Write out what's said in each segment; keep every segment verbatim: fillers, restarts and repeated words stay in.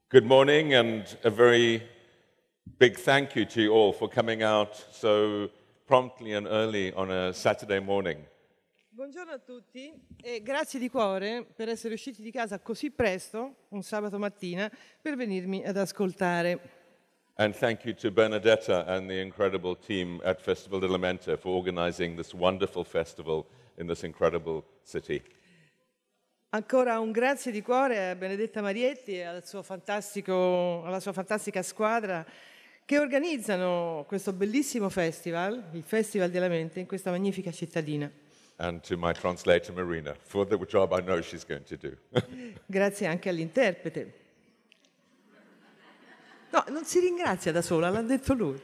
Good morning and a very big thank you to you all for coming out so promptly and early on a Saturday morning. Buongiorno a tutti e grazie di cuore per essere usciti di casa così presto, un sabato mattina, per venirmi ad ascoltare. And thank you to Bernadetta and the incredible team at Festival della Mente for organizing this wonderful festival in this incredible city. Ancora un grazie di cuore a Benedetta Marietti e al suo fantastico, alla sua fantastica squadra che organizzano questo bellissimo festival, il Festival della Mente, in questa magnifica cittadina. And to my translator Marina for the job I know she's going to do. Grazie anche all'interprete. No, non si ringrazia da sola, l'ha detto lui.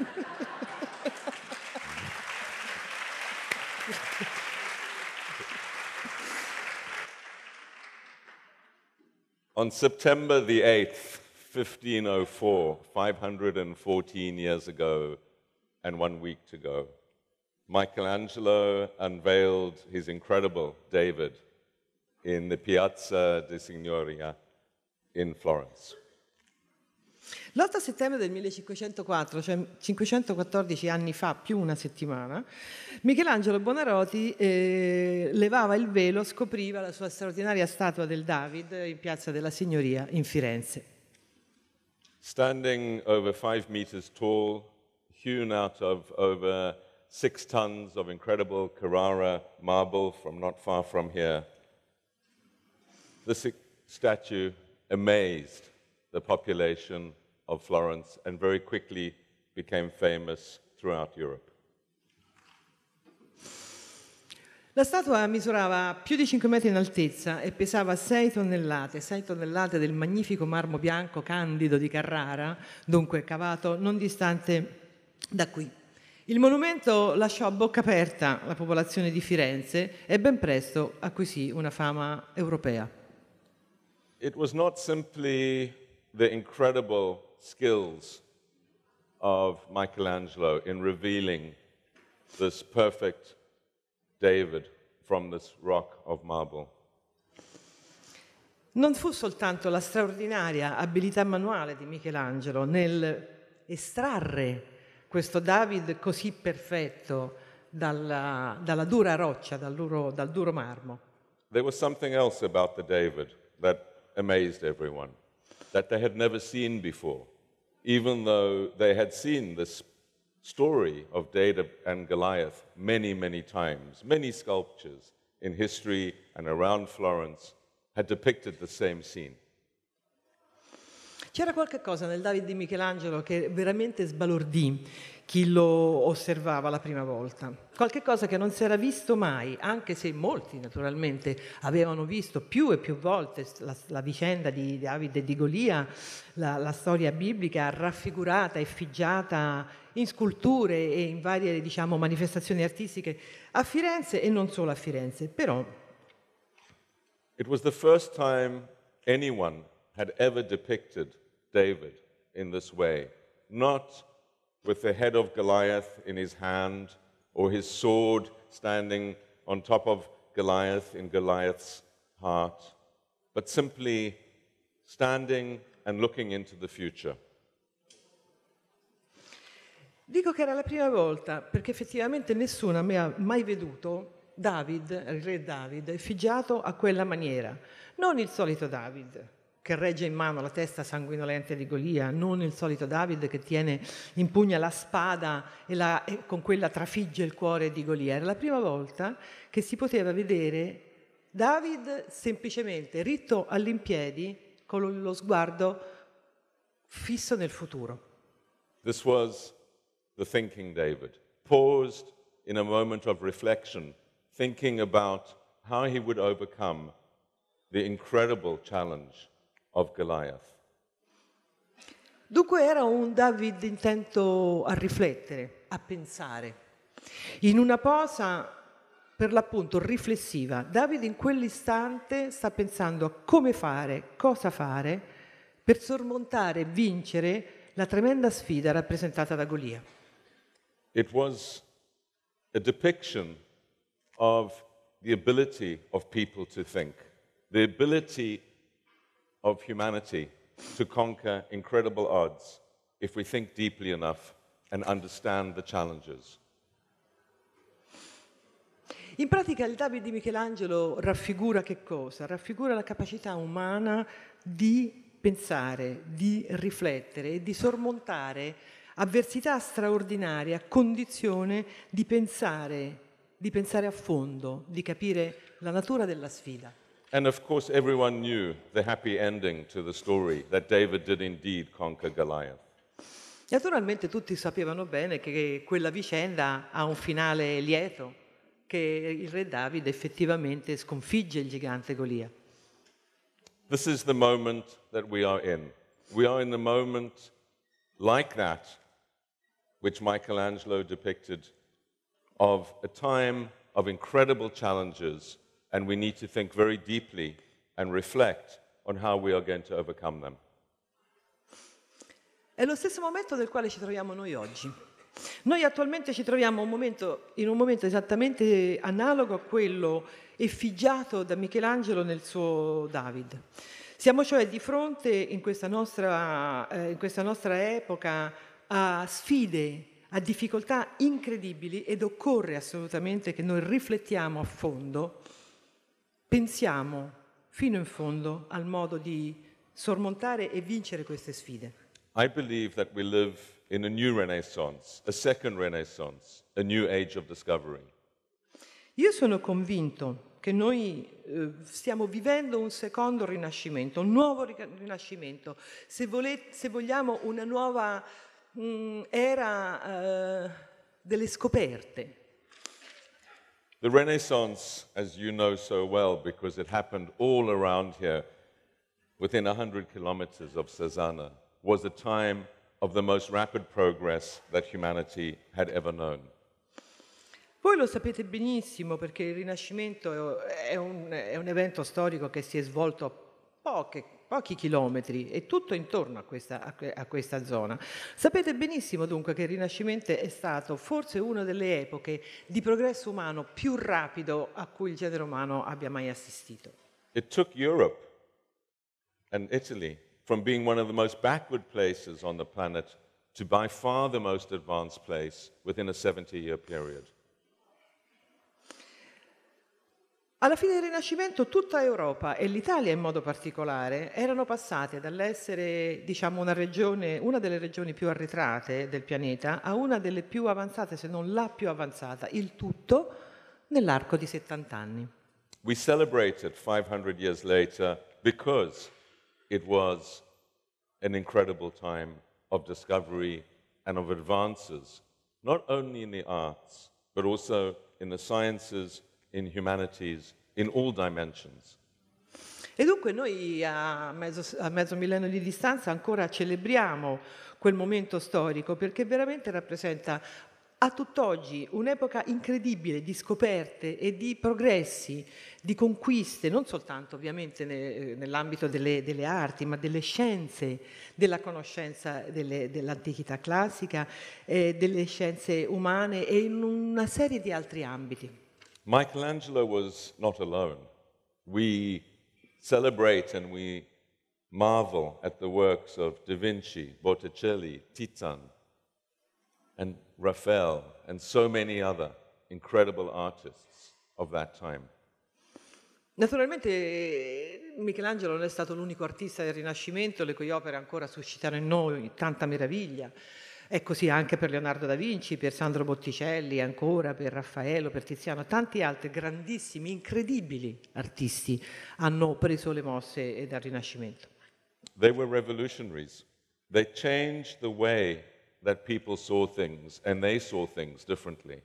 On September the eighth, fifteen oh four, five hundred fourteen years ago and one week to go, Michelangelo unveiled his incredible David in the Piazza di Signoria in Florence. L'otto settembre del millecinquecentoquattro, cioè cinquecentoquattordici anni fa, più una settimana, Michelangelo Buonarroti eh, levava il velo, scopriva la sua straordinaria statua del David in Piazza della Signoria in Firenze. Standing over five meters tall, hewn out of over six tons of incredible Carrara marble from not far from here, this statue amazed the population of Florence and very quickly became famous throughout Europe. La statua misurava più di cinque metri in altezza e pesava sei tonnellate, sei tonnellate del magnifico marmo bianco candido di Carrara, dunque cavato non distante da qui. Il monumento lasciò a bocca aperta la popolazione di Firenze e ben presto acquisì una fama europea. It was not simply the incredible skills of Michelangelo in revealing this perfect David from this rock of marble. Non fu soltanto la straordinaria abilità manuale di Michelangelo nel estrarre questo David così perfetto dalla, dalla dura roccia, dal duro, dal duro marmo. There was something else about the David that amazed everyone, that they had never seen before, even though they had seen this story of David and Goliath many, many times. Many sculptures in history and around Florence had depicted the same scene. C'era qualche cosa nel David di Michelangelo che veramente sbalordì chi lo osservava la prima volta. Qualche cosa che non si era visto mai, anche se molti naturalmente avevano visto più e più volte la, la vicenda di David e di Golia, la, la storia biblica raffigurata, effigiata in sculture e in varie, diciamo, manifestazioni artistiche a Firenze e non solo a Firenze. Però It was the first time anyone had ever depicted David in this way, not with the head of Goliath in his hand or his sword standing on top of Goliath in Goliath's heart, but simply standing and looking into the future. dico che era la prima volta perché effettivamente nessuno aveva mai veduto David, il re David, effigiato a quella maniera. Non il solito David che regge in mano la testa sanguinolenta di Golia, non il solito David che tiene in pugna la spada e, la, e con quella trafigge il cuore di Golia. Era la prima volta che si poteva vedere David semplicemente ritto all'impiedi con lo sguardo fisso nel futuro. This was the thinking David, paused in a moment of reflection, thinking about how he would overcome the incredible challenge of Goliath. Dunque era un David intento a riflettere, a pensare. In una posa per l'appunto riflessiva, David in quell'istante sta pensando a come fare, cosa fare per sormontare e vincere la tremenda sfida rappresentata da Golia. It was a depiction of the ability of people to think, the ability of humanity to conquer incredible odds if we think deeply enough and understand the challenges. In pratica il David di Michelangelo raffigura che cosa? Raffigura la capacità umana di pensare, di riflettere e di sormontare avversità straordinarie a condizione di pensare, di pensare a fondo, di capire la natura della sfida. And of course, everyone knew the happy ending to the story, that David did indeed conquer Goliath. Naturalmente tutti sapevano bene che quella vicenda ha un finale lieto, che il re Davide effettivamente sconfigge il gigante Golia. This is the moment that we are in. We are in the moment like that, which Michelangelo depicted, of a time of incredible challenges, and we need to think very deeply and reflect on how we are going to overcome them. È lo stesso momento del quale ci troviamo noi oggi. Noi attualmente ci troviamo un momento, in un momento esattamente analogo a quello effigiato da Michelangelo nel suo David. Siamo cioè di fronte in questa nostra, eh, in questa nostra epoca a sfide, a difficoltà incredibili ed occorre assolutamente che noi riflettiamo a fondo, pensiamo fino in fondo al modo di sormontare e vincere queste sfide. I believe that we live in a new renaissance, a second renaissance, a new age of discovery. Io sono convinto che noi eh, stiamo vivendo un secondo rinascimento, un nuovo rinascimento, se, volete, se vogliamo una nuova mh, era eh, delle scoperte. The Renaissance, as you know so well, because it happened all around here, within one hundred kilometers of Cesana, was a time of the most rapid progress that humanity had ever known. Voi lo sapete benissimo perché il Rinascimento è un, è un evento storico che si è svolto a poche, pochi chilometri e tutto intorno a questa, a, a questa zona. Sapete benissimo dunque che il Rinascimento è stato forse una delle epoche di progresso umano più rapido a cui il genere umano abbia mai assistito. It took Europe and Italy from being one of the most backward places on the planet to by far the most advanced place within a seventy-year period. Alla fine del Rinascimento tutta Europa e l'Italia in modo particolare erano passate dall'essere, diciamo, una regione, una delle regioni più arretrate del pianeta a una delle più avanzate, se non la più avanzata, il tutto nell'arco di settanta anni. We celebrated five hundred years later because it was an incredible time of discovery and of advances, not only in the arts, but also in the sciences, in humanities, in all dimensions. E dunque noi a mezzo, a mezzo millennio di distanza ancora celebriamo quel momento storico perché veramente rappresenta a tutt'oggi un'epoca incredibile di scoperte e di progressi, di conquiste, non soltanto ovviamente ne, nell'ambito delle, delle arti, ma delle scienze, della conoscenza delle, dell'antichità classica, eh, delle scienze umane e in una serie di altri ambiti. Michelangelo was not alone. We celebrate and we marvel at the works of Da Vinci, Botticelli, Titan, and Raphael, and so many other incredible artists of that time. Naturalmente Michelangelo non è stato l'unico artista del Rinascimento, le cui opere ancora suscitano in noi tanta meraviglia. È così anche per Leonardo da Vinci, per Sandro Botticelli, ancora per Raffaello, per Tiziano. Tanti altri grandissimi, incredibili artisti hanno preso le mosse dal Rinascimento. They were revolutionaries. They changed the way that people saw things, and they saw things differently.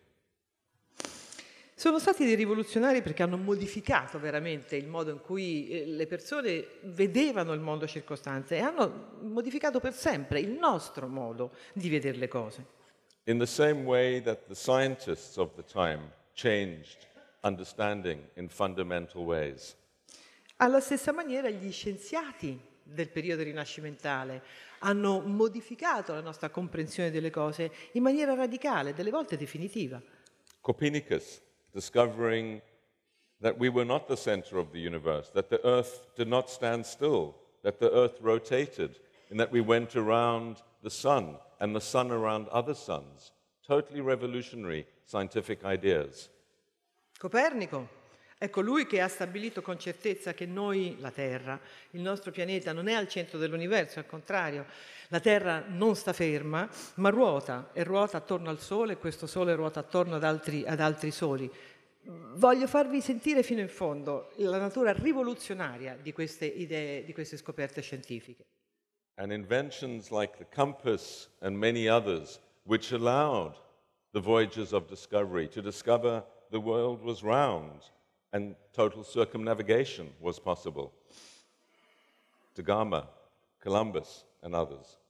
Sono stati dei rivoluzionari perché hanno modificato veramente il modo in cui le persone vedevano il mondo circostante e hanno modificato per sempre il nostro modo di vedere le cose. In the same way that the scientists of the time changed understanding in fundamental ways. Alla stessa maniera gli scienziati del periodo rinascimentale hanno modificato la nostra comprensione delle cose in maniera radicale, delle volte definitiva. Copernicus, discovering that we were not the center of the universe, that the earth did not stand still, that the earth rotated, and that we went around the sun and the sun around other suns. Totally revolutionary scientific ideas. Copernico è colui che ha stabilito con certezza che noi, la Terra, il nostro pianeta, non è al centro dell'universo, al contrario, la Terra non sta ferma, ma ruota, e ruota attorno al Sole, e questo Sole ruota attorno ad altri, ad altri soli. Voglio farvi sentire fino in fondo la natura rivoluzionaria di queste idee, di queste scoperte scientifiche. And inventions like the compass and many others, which allowed the voyages of discovery to discover the world was round and total circumnavigation was possible. Da Gama, Columbus, and others.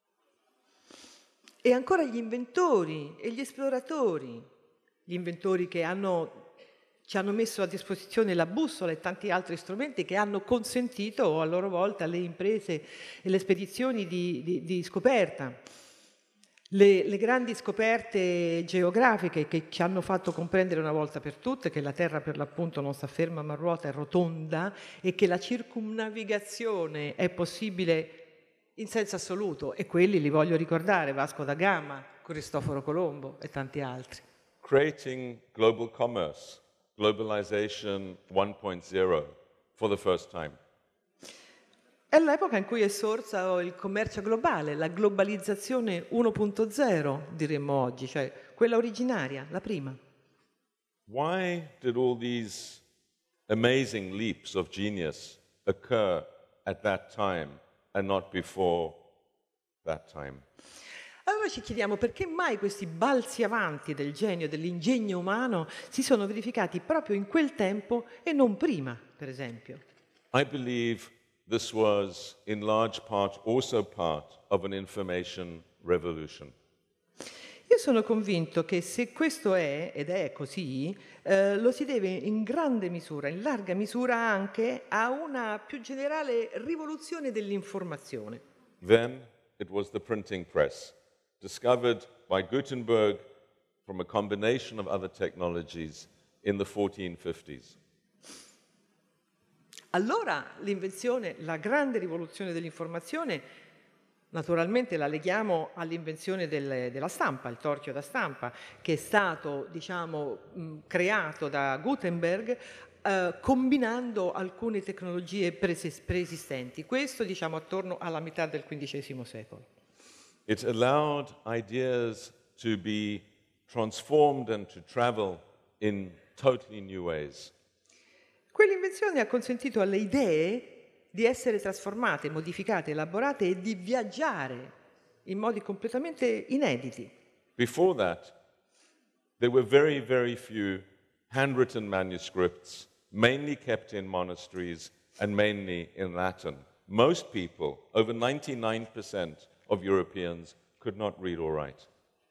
E ancora gli inventori e gli esploratori, gli inventori che hanno, ci hanno messo a disposizione la bussola e tanti altri strumenti che hanno consentito a loro volta le imprese e le spedizioni di, di, di scoperta. Le, le grandi scoperte geografiche che ci hanno fatto comprendere una volta per tutte che la Terra per l'appunto non sta ferma ma ruota, è rotonda, e che la circumnavigazione è possibile in senso assoluto, e quelli li voglio ricordare: Vasco da Gama, Cristoforo Colombo e tanti altri. Creating global commerce, globalization one point zero, for the first time. È l'epoca in cui è sorso il commercio globale, la globalizzazione uno punto zero, diremmo oggi, cioè quella originaria, la prima. Why did all these amazing leaps of genius occur at that time and not before that time? Allora ci chiediamo perché mai questi balzi avanti del genio, dell'ingegno umano si sono verificati proprio in quel tempo e non prima, per esempio. I believe this was in large part also part of an information revolution. Io sono convinto che se questo è, ed è così, eh, lo si deve in grande misura, in larga misura anche a una più generale rivoluzione dell'informazione. Then it was the printing press, discovered by Gutenberg from a combination of other technologies in the fourteen fifties. Allora l'invenzione, la grande rivoluzione dell'informazione, naturalmente la leghiamo all'invenzione del, della stampa, il torchio da stampa, che è stato, diciamo, mh, creato da Gutenberg eh, combinando alcune tecnologie preses- preesistenti. Questo, diciamo, attorno alla metà del quindicesimo secolo. It allowed ideas to be transformed and to travel in totally new ways. Quell'invenzione ha consentito alle idee di essere trasformate, modificate, elaborate e di viaggiare in modi completamente inediti. Before that, there were very, very few handwritten manuscripts, mainly kept in monasteries and mainly in Latin. Most people, over ninety-nine percent of Europeans, could not read or write.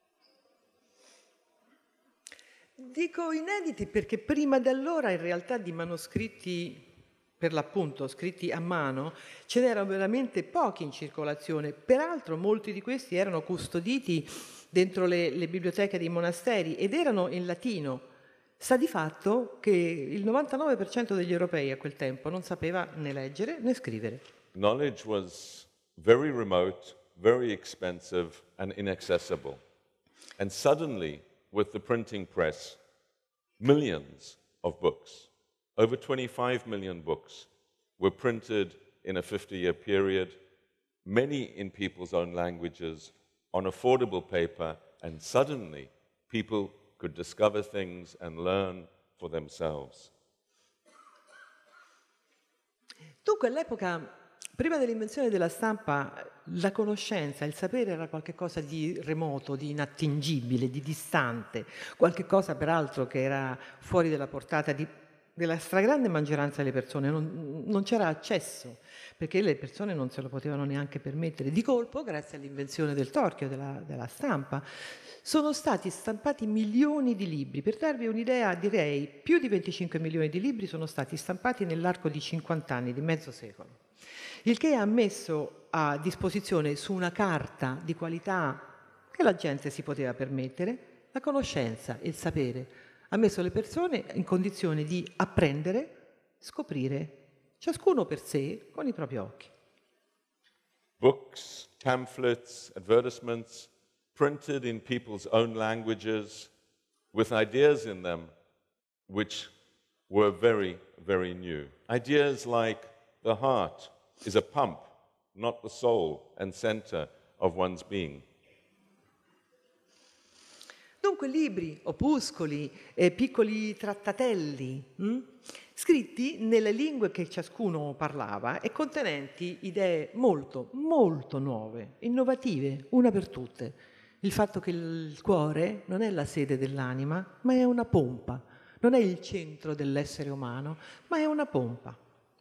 Dico inediti perché prima di allora in realtà di manoscritti, per l'appunto scritti a mano, ce n'erano veramente pochi in circolazione. Peraltro molti di questi erano custoditi dentro le, le biblioteche dei monasteri ed erano in latino. Sta di fatto che il novantanove per cento degli europei a quel tempo non sapeva né leggere né scrivere. Knowledge was very remote, very expensive and inaccessible. And suddenly, with the printing press, millions of books, over twenty-five million books, were printed in a fifty-year period, many in people's own languages, on affordable paper, and suddenly people could discover things and learn for themselves. Dunque all'epoca, prima dell'invenzione della stampa, la conoscenza, il sapere era qualcosa di remoto, di inattingibile, di distante, qualcosa peraltro che era fuori dalla portata di, della stragrande maggioranza delle persone, non, non c'era accesso, perché le persone non se lo potevano neanche permettere. Di colpo, grazie all'invenzione del torchio, della, della stampa, sono stati stampati milioni di libri. Per darvi un'idea, direi più di venticinque milioni di libri sono stati stampati nell'arco di cinquanta anni, di mezzo secolo. Il che ha messo a disposizione su una carta di qualità che la gente si poteva permettere la conoscenza e il sapere. Ha messo le persone in condizione di apprendere, scoprire, ciascuno per sé, con i propri occhi. books, pamphlets, advertisements, printed in people's own languages, with ideas in them which were very, very new. Ideas like the heart is a pump, not the soul and center of one's being. Dunque libri, opuscoli, eh, piccoli trattatelli, hm? scritti nelle lingue che ciascuno parlava e contenenti idee molto, molto nuove, innovative, una per tutte. Il fatto che il cuore non è la sede dell'anima, ma è una pompa. Non è il centro dell'essere umano, ma è una pompa.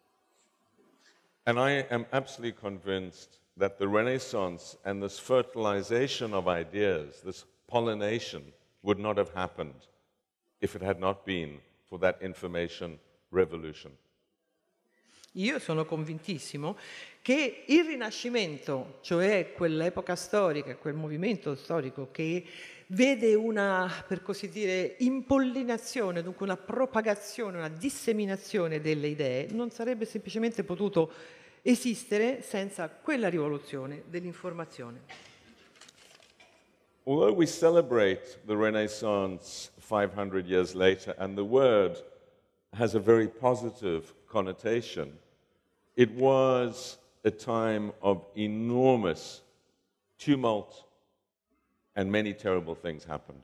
And I am absolutely convinced that the Renaissance and this fertilization of ideas, this pollination, would not have happened if it had not been for that information revolution. Io sono convintissimo che il Rinascimento, cioè quell'epoca storica, quel movimento storico che vede una, per così dire, impollinazione, dunque una propagazione, una disseminazione delle idee, non sarebbe semplicemente potuto esistere senza quella rivoluzione dell'informazione. Although we celebrate the Renaissance five hundred years later, and the word has a very positive connotation, it was a time of enormous tumult and many terrible things happened.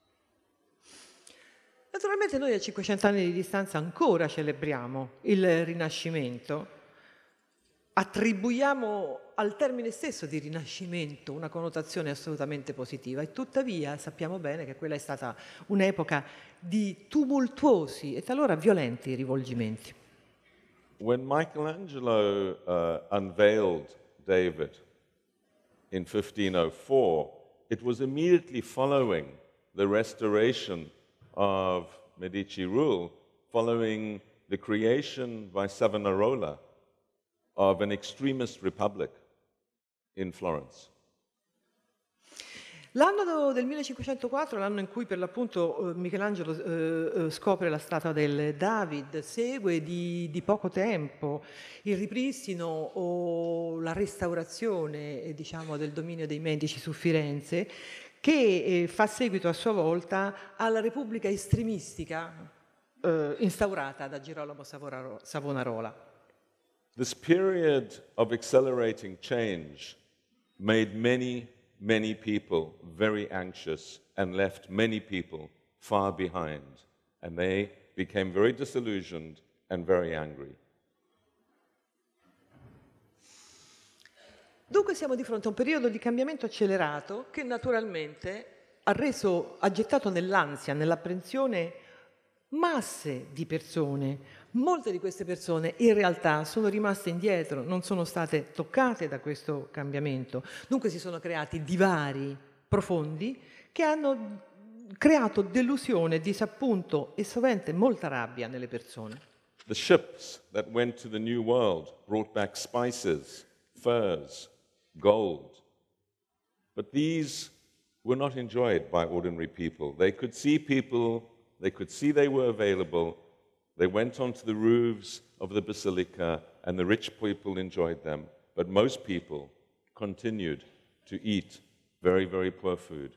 Naturalmente noi a cinquecento anni di distanza ancora celebriamo il Rinascimento, attribuiamo al termine stesso di Rinascimento una connotazione assolutamente positiva e tuttavia sappiamo bene che quella è stata un'epoca di tumultuosi e talora violenti rivolgimenti. When Michelangelo uh, unveiled David in fifteen oh four, it was immediately following the restoration of Medici rule, following the creation by Savonarola of an extremist republic in Florence. L'anno del millecinquecentoquattro, l'anno in cui per l'appunto Michelangelo eh, scopre la statua del David, segue di, di poco tempo il ripristino o la restaurazione eh, diciamo, del dominio dei Medici su Firenze, che eh, fa seguito a sua volta alla Repubblica estremistica eh, instaurata da Girolamo Savonarola. This period of accelerating change made many, many people very anxious and left many people far behind, and they became very disillusioned and very angry. Dunque siamo di fronte a un periodo di cambiamento accelerato che naturalmente ha reso, ha gettato nell'ansia, nell'apprensione masse di persone. Molte di queste persone in realtà sono rimaste indietro, non sono state toccate da questo cambiamento. Dunque si sono creati divari profondi che hanno creato delusione, disappunto e sovente molta rabbia nelle persone. The ships that went to the New World brought back spices, furs, gold. But these were not enjoyed by ordinary people. They could see people, they could see they were available. They went onto the roofs of the basilica and the rich people enjoyed them. But most people continued to eat very, very poor food.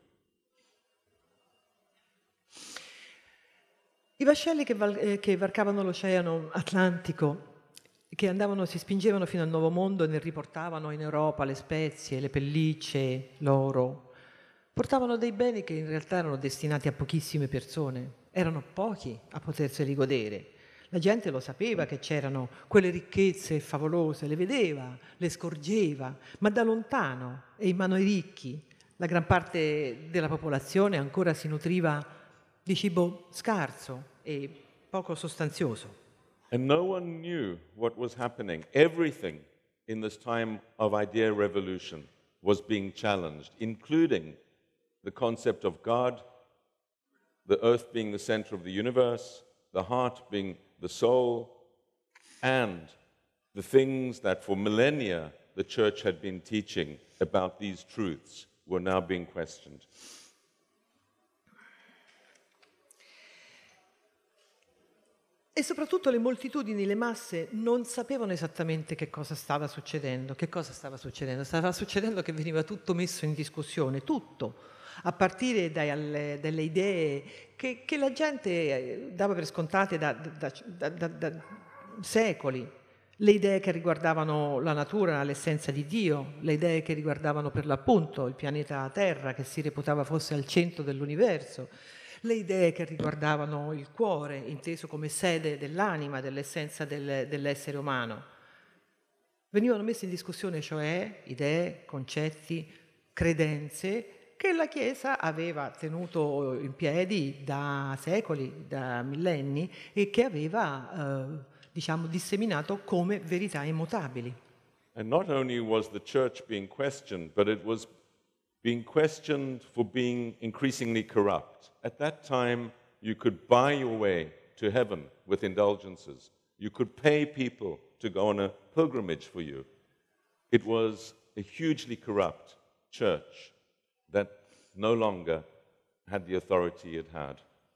I vascelli che, val- eh, che varcavano l'Oceano Atlantico, che andavano, si spingevano fino al Nuovo Mondo e ne riportavano in Europa le spezie, le pellicce, l'oro, portavano dei beni che in realtà erano destinati a pochissime persone, erano pochi a poterseli godere. La gente lo sapeva che c'erano quelle ricchezze favolose, le vedeva, le scorgeva, ma da lontano e in mano ai ricchi. La gran parte della popolazione ancora si nutriva di cibo scarso e poco sostanzioso. And no one knew what was happening. Everything in this time of idea revolution was being challenged, including the concept of God, the earth being the center of the universe, the heart being the soul, and the things that for millennia the church had been teaching about these truths were now being questioned. E E soprattutto le moltitudini, le masse non sapevano esattamente che cosa stava succedendo. Che cosa stava succedendo? Stava succedendo che veniva tutto messo in discussione, tutto, a partire dalle, dalle idee che, che la gente dava per scontate da, da, da, da, da secoli. Le idee che riguardavano la natura, l'essenza di Dio, le idee che riguardavano per l'appunto il pianeta Terra, che si reputava fosse al centro dell'universo, le idee che riguardavano il cuore, inteso come sede dell'anima, dell'essenza del, dell'essere umano. Venivano messe in discussione, cioè, idee, concetti, credenze che la Chiesa aveva tenuto in piedi da secoli, da millenni, e che aveva, eh, diciamo, disseminato come verità immutabili. And not only was the church being questioned, but it was being questioned for being increasingly corrupt. At that time, you could buy your way to heaven with indulgences. You could pay people to go on a pilgrimage for you. It was a hugely corrupt church that no longer had the authority it had.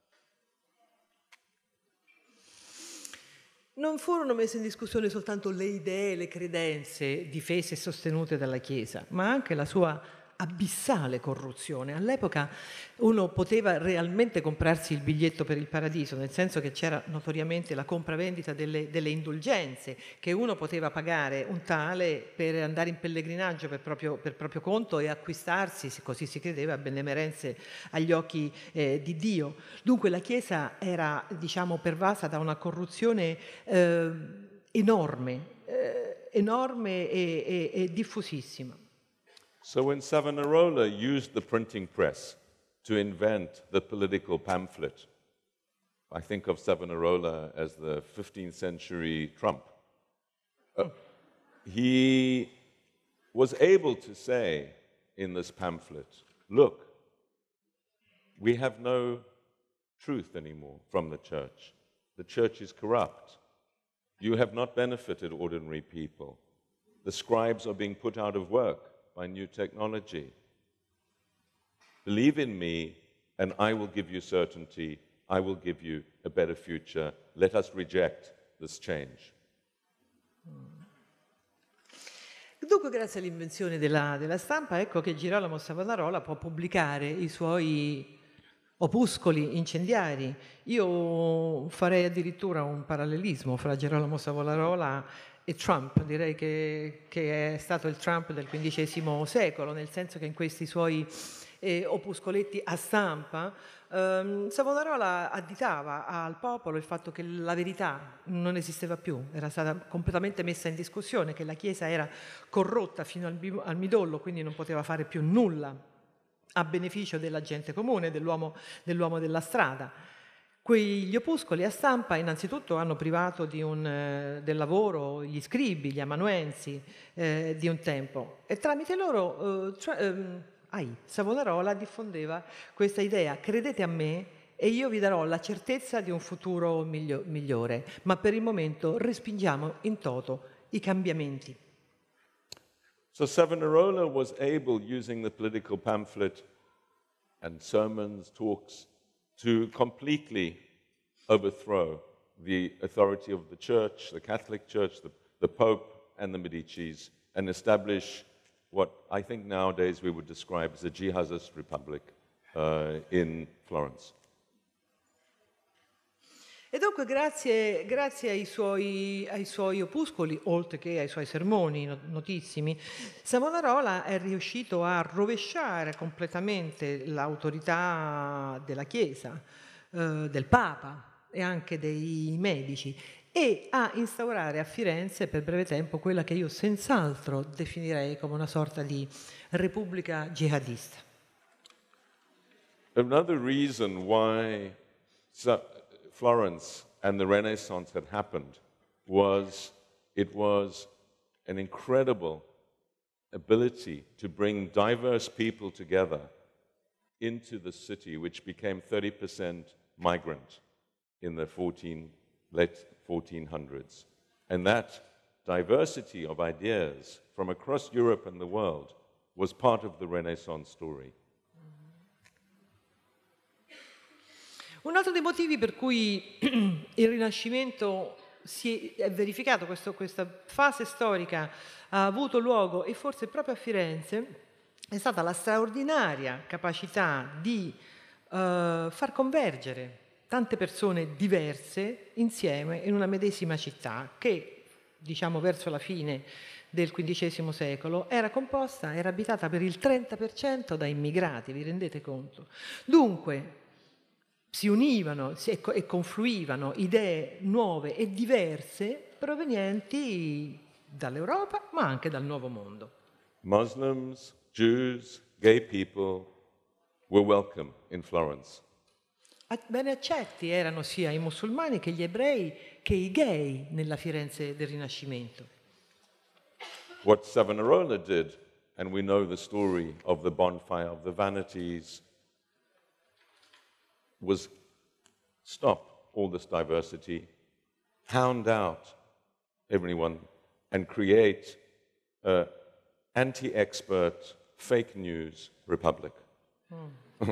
Non furono messe in discussione soltanto le idee, le credenze difese e sostenute dalla Chiesa, ma anche la sua abissale corruzione. All'epoca uno poteva realmente comprarsi il biglietto per il paradiso, nel senso che c'era notoriamente la compravendita delle, delle indulgenze, che uno poteva pagare un tale per andare in pellegrinaggio per proprio, per proprio conto e acquistarsi, così si credeva, benemerenze agli occhi eh, di Dio. Dunque la Chiesa era, diciamo, pervasa da una corruzione eh, enorme, eh, enorme e, e, e diffusissima. So when Savonarola used the printing press to invent the political pamphlet, I think of Savonarola as the fifteenth century Trump, uh, he was able to say in this pamphlet, look, we have no truth anymore from the church. The church is corrupt. You have not benefited ordinary people. The scribes are being put out of work by new technology. Believe in me, and I will give you certainty. I will give you a better future. Let us reject this change. Dunque, grazie all'invenzione della, della stampa, ecco che Girolamo Savonarola può pubblicare i suoi opuscoli incendiari. Io farei addirittura un parallelismo fra Girolamo Savonarola e Trump, direi che, che è stato il Trump del quindicesimo secolo, nel senso che in questi suoi eh, opuscoletti a stampa ehm, Savonarola additava al popolo il fatto che la verità non esisteva più, era stata completamente messa in discussione, che la Chiesa era corrotta fino al, al midollo, quindi non poteva fare più nulla a beneficio della gente comune, dell'uomo, dell'uomo della strada. Quegli opuscoli a stampa innanzitutto hanno privato di un, eh, del lavoro gli scribi, gli amanuensi eh, di un tempo, e tramite loro eh, cioè, ehm, ai, Savonarola diffondeva questa idea: credete a me e io vi darò la certezza di un futuro miglio- migliore, ma per il momento respingiamo in toto i cambiamenti. So Savonarola was able, using the political pamphlet and sermons, talks, to completely overthrow the authority of the Church, the Catholic Church, the, the Pope, and the Medicis, and establish what I think nowadays we would describe as a jihadist republic uh, in Florence. E dunque grazie, grazie ai, suoi, ai suoi opuscoli, oltre che ai suoi sermoni notissimi, Savonarola è riuscito a rovesciare completamente l'autorità della Chiesa, eh, del Papa e anche dei medici, e a instaurare a Firenze per breve tempo quella che io senz'altro definirei come una sorta di repubblica jihadista. Another reason why Florence and the Renaissance had happened was it was an incredible ability to bring diverse people together into the city, which became thirty percent migrant in the fourteen, late fourteen hundreds. And that diversity of ideas from across Europe and the world was part of the Renaissance story. Un altro dei motivi per cui il Rinascimento si è verificato, questo, questa fase storica ha avuto luogo, e forse proprio a Firenze, è stata la straordinaria capacità di uh, far convergere tante persone diverse insieme in una medesima città che, diciamo verso la fine del quindicesimo secolo, era composta, era abitata per il trenta per cento da immigrati, vi rendete conto? Dunque si univano e confluivano idee nuove e diverse provenienti dall'Europa ma anche dal Nuovo Mondo. Muslims, Jews, gay people were welcome in Florence. Ben accetti erano sia i musulmani che gli ebrei che i gay nella Firenze del Rinascimento. What Savonarola did, and we know the story of the bonfire of the vanities, was stop all this diversity, hound out everyone, and create an anti-expert, fake news republic. Mm.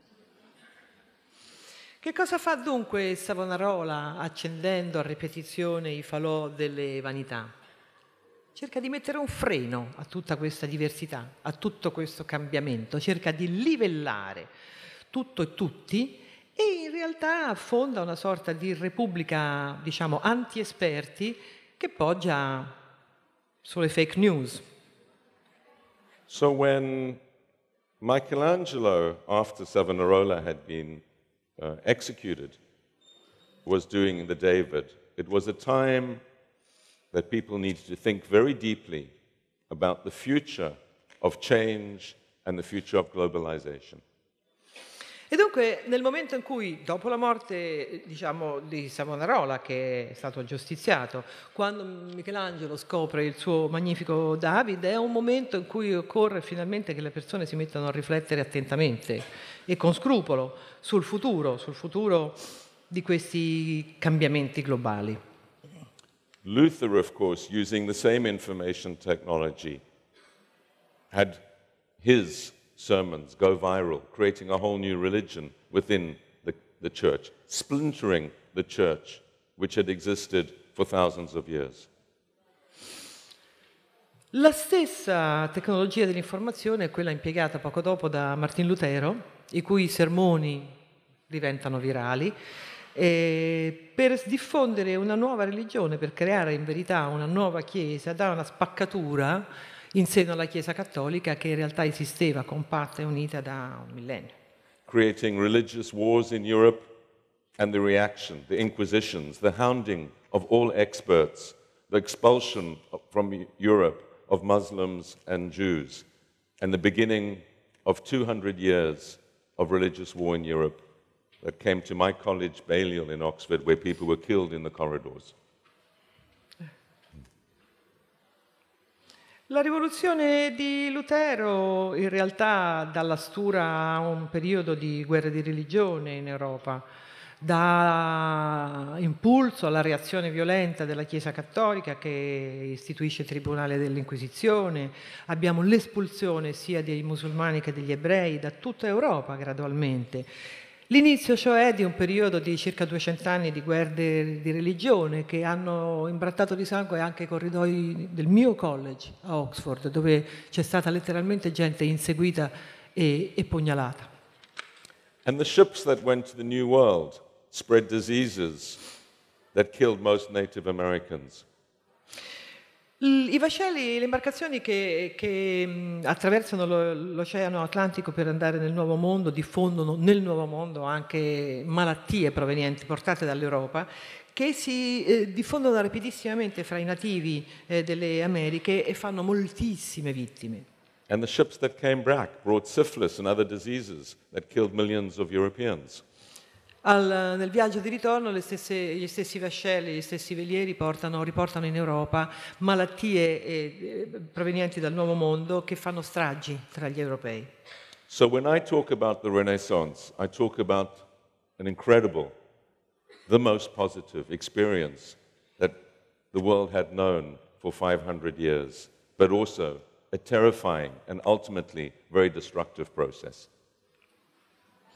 Che cosa fa dunque Savonarola accendendo a ripetizione i falò delle vanità? Cerca di mettere un freno a tutta questa diversità, a tutto questo cambiamento, cerca di livellare tutto e tutti, e in realtà fonda una sorta di repubblica, diciamo, anti-esperti che poggia sulle fake news. So when Michelangelo, after Savonarola had been uh, executed, was doing the David, it was a time that people needed to think very deeply about the future of change and the future of globalization. E dunque nel momento in cui, dopo la morte, diciamo, di Savonarola, che è stato giustiziato, quando Michelangelo scopre il suo magnifico David, è un momento in cui occorre finalmente che le persone si mettano a riflettere attentamente e con scrupolo sul futuro, sul futuro di questi cambiamenti globali. Luther, of course, using the same information technology, had his sermons go viral, creating a whole new religion within the, the church, splintering the church, which had existed for thousands of years. La stessa tecnologia dell'informazione è quella impiegata poco dopo da Martin Lutero, i cui sermoni diventano virali, e per diffondere una nuova religione, per creare in verità una nuova Chiesa, dà una spaccatura in seno alla Chiesa cattolica che in realtà esisteva compatta e unita da un millennio. Creating religious wars in Europe and the reaction, the inquisitions, the hounding of all experts, the expulsion from Europe of Muslims and Jews, and the beginning of two hundred years of religious war in Europe that came to my college, Balliol, in Oxford, where people were killed in the corridors. La rivoluzione di Lutero in realtà dà la stura a un periodo di guerre di religione in Europa, dà impulso alla reazione violenta della Chiesa cattolica che istituisce il Tribunale dell'Inquisizione, abbiamo l'espulsione sia dei musulmani che degli ebrei da tutta Europa gradualmente. L'inizio cioè di un periodo di circa duecento anni di guerre di religione che hanno imbrattato di sangue anche i corridoi del mio college a Oxford, dove c'è stata letteralmente gente inseguita e, e pugnalata. And the ships that went to the New World spread diseases that killed most Native Americans. I vascelli, le imbarcazioni che, che attraversano lo, l'Oceano Atlantico per andare nel Nuovo Mondo diffondono nel Nuovo Mondo anche malattie provenienti, portate dall'Europa, che si eh, diffondono rapidissimamente fra i nativi eh, delle Americhe e fanno moltissime vittime. And the ships that came back brought syphilis and other diseases that killed millions of Europeans. Al, nel viaggio di ritorno le stesse, gli stessi vascelli, gli stessi velieri portano, riportano in Europa malattie eh, provenienti dal Nuovo Mondo che fanno stragi tra gli europei. So when I talk about the Renaissance, I talk about an incredible, the most positive experience that the world had known for five hundred years, but also a terrifying and ultimately very destructive process.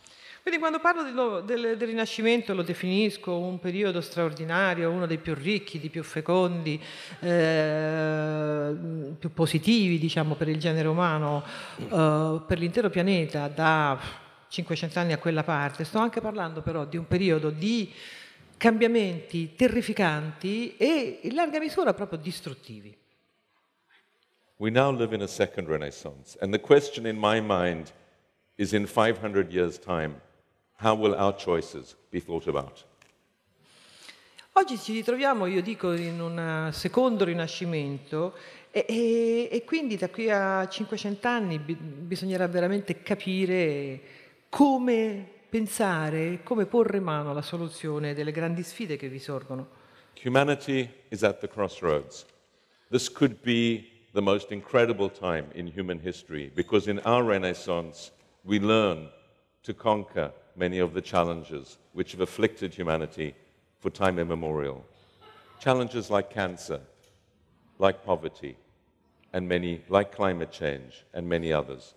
Quindi quando parlo del, del, del Rinascimento lo definisco un periodo straordinario, uno dei più ricchi, di più fecondi, eh, più positivi, diciamo, per il genere umano, eh, per l'intero pianeta, da cinquecento anni a quella parte. Sto anche parlando però di un periodo di cambiamenti terrificanti e in larga misura proprio distruttivi. We now live in a second Renaissance, and the question in my mind is, in five hundred years' time, how will our choices be thought about? Oggi ci ritroviamo, io dico, in un secondo rinascimento e, e, e quindi da qui a cinquecento anni bi- bisognerà veramente capire come pensare, come porre mano alla soluzione delle grandi sfide che vi sorgono. Humanity is at the crossroads. This could be the most incredible time in human history, because in our Renaissance we learn to conquer many of the challenges which have afflicted humanity for time immemorial. Challenges like cancer, like poverty, and many, like climate change, and many others.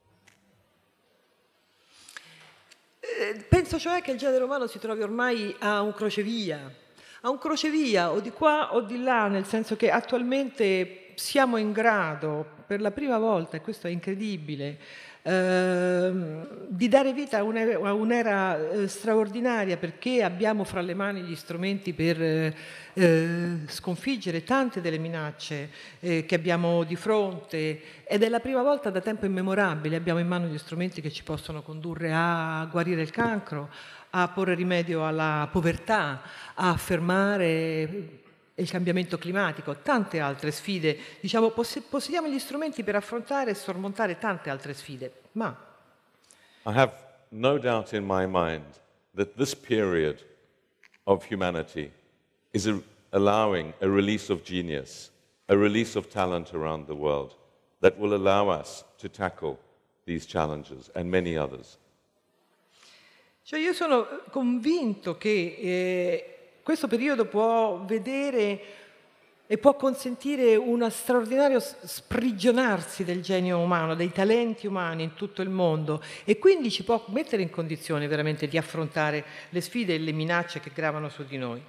Penso cioè che il genere umano si trovi ormai a un crocevia, a un crocevia o di qua o di là, nel senso che attualmente siamo in grado, per la prima volta, e questo è incredibile, ehm, di dare vita a un'era, a un'era eh, straordinaria, perché abbiamo fra le mani gli strumenti per eh, eh, sconfiggere tante delle minacce eh, che abbiamo di fronte, ed è la prima volta da tempo immemorabile. Abbiamo in mano gli strumenti che ci possono condurre a guarire il cancro, a porre rimedio alla povertà, a fermare il cambiamento climatico, tante altre sfide. Diciamo, poss- possediamo gli strumenti per affrontare e sormontare tante altre sfide, ma I have no doubt in my mind that this period of humanity is a, allowing a release of genius, a release of talent around the world that will allow us to tackle these challenges and many others. cioè io sono convinto che eh, questo periodo può vedere e può consentire uno straordinario sprigionarsi del genio umano, dei talenti umani in tutto il mondo, e quindi ci può mettere in condizione veramente di affrontare le sfide e le minacce che gravano su di noi.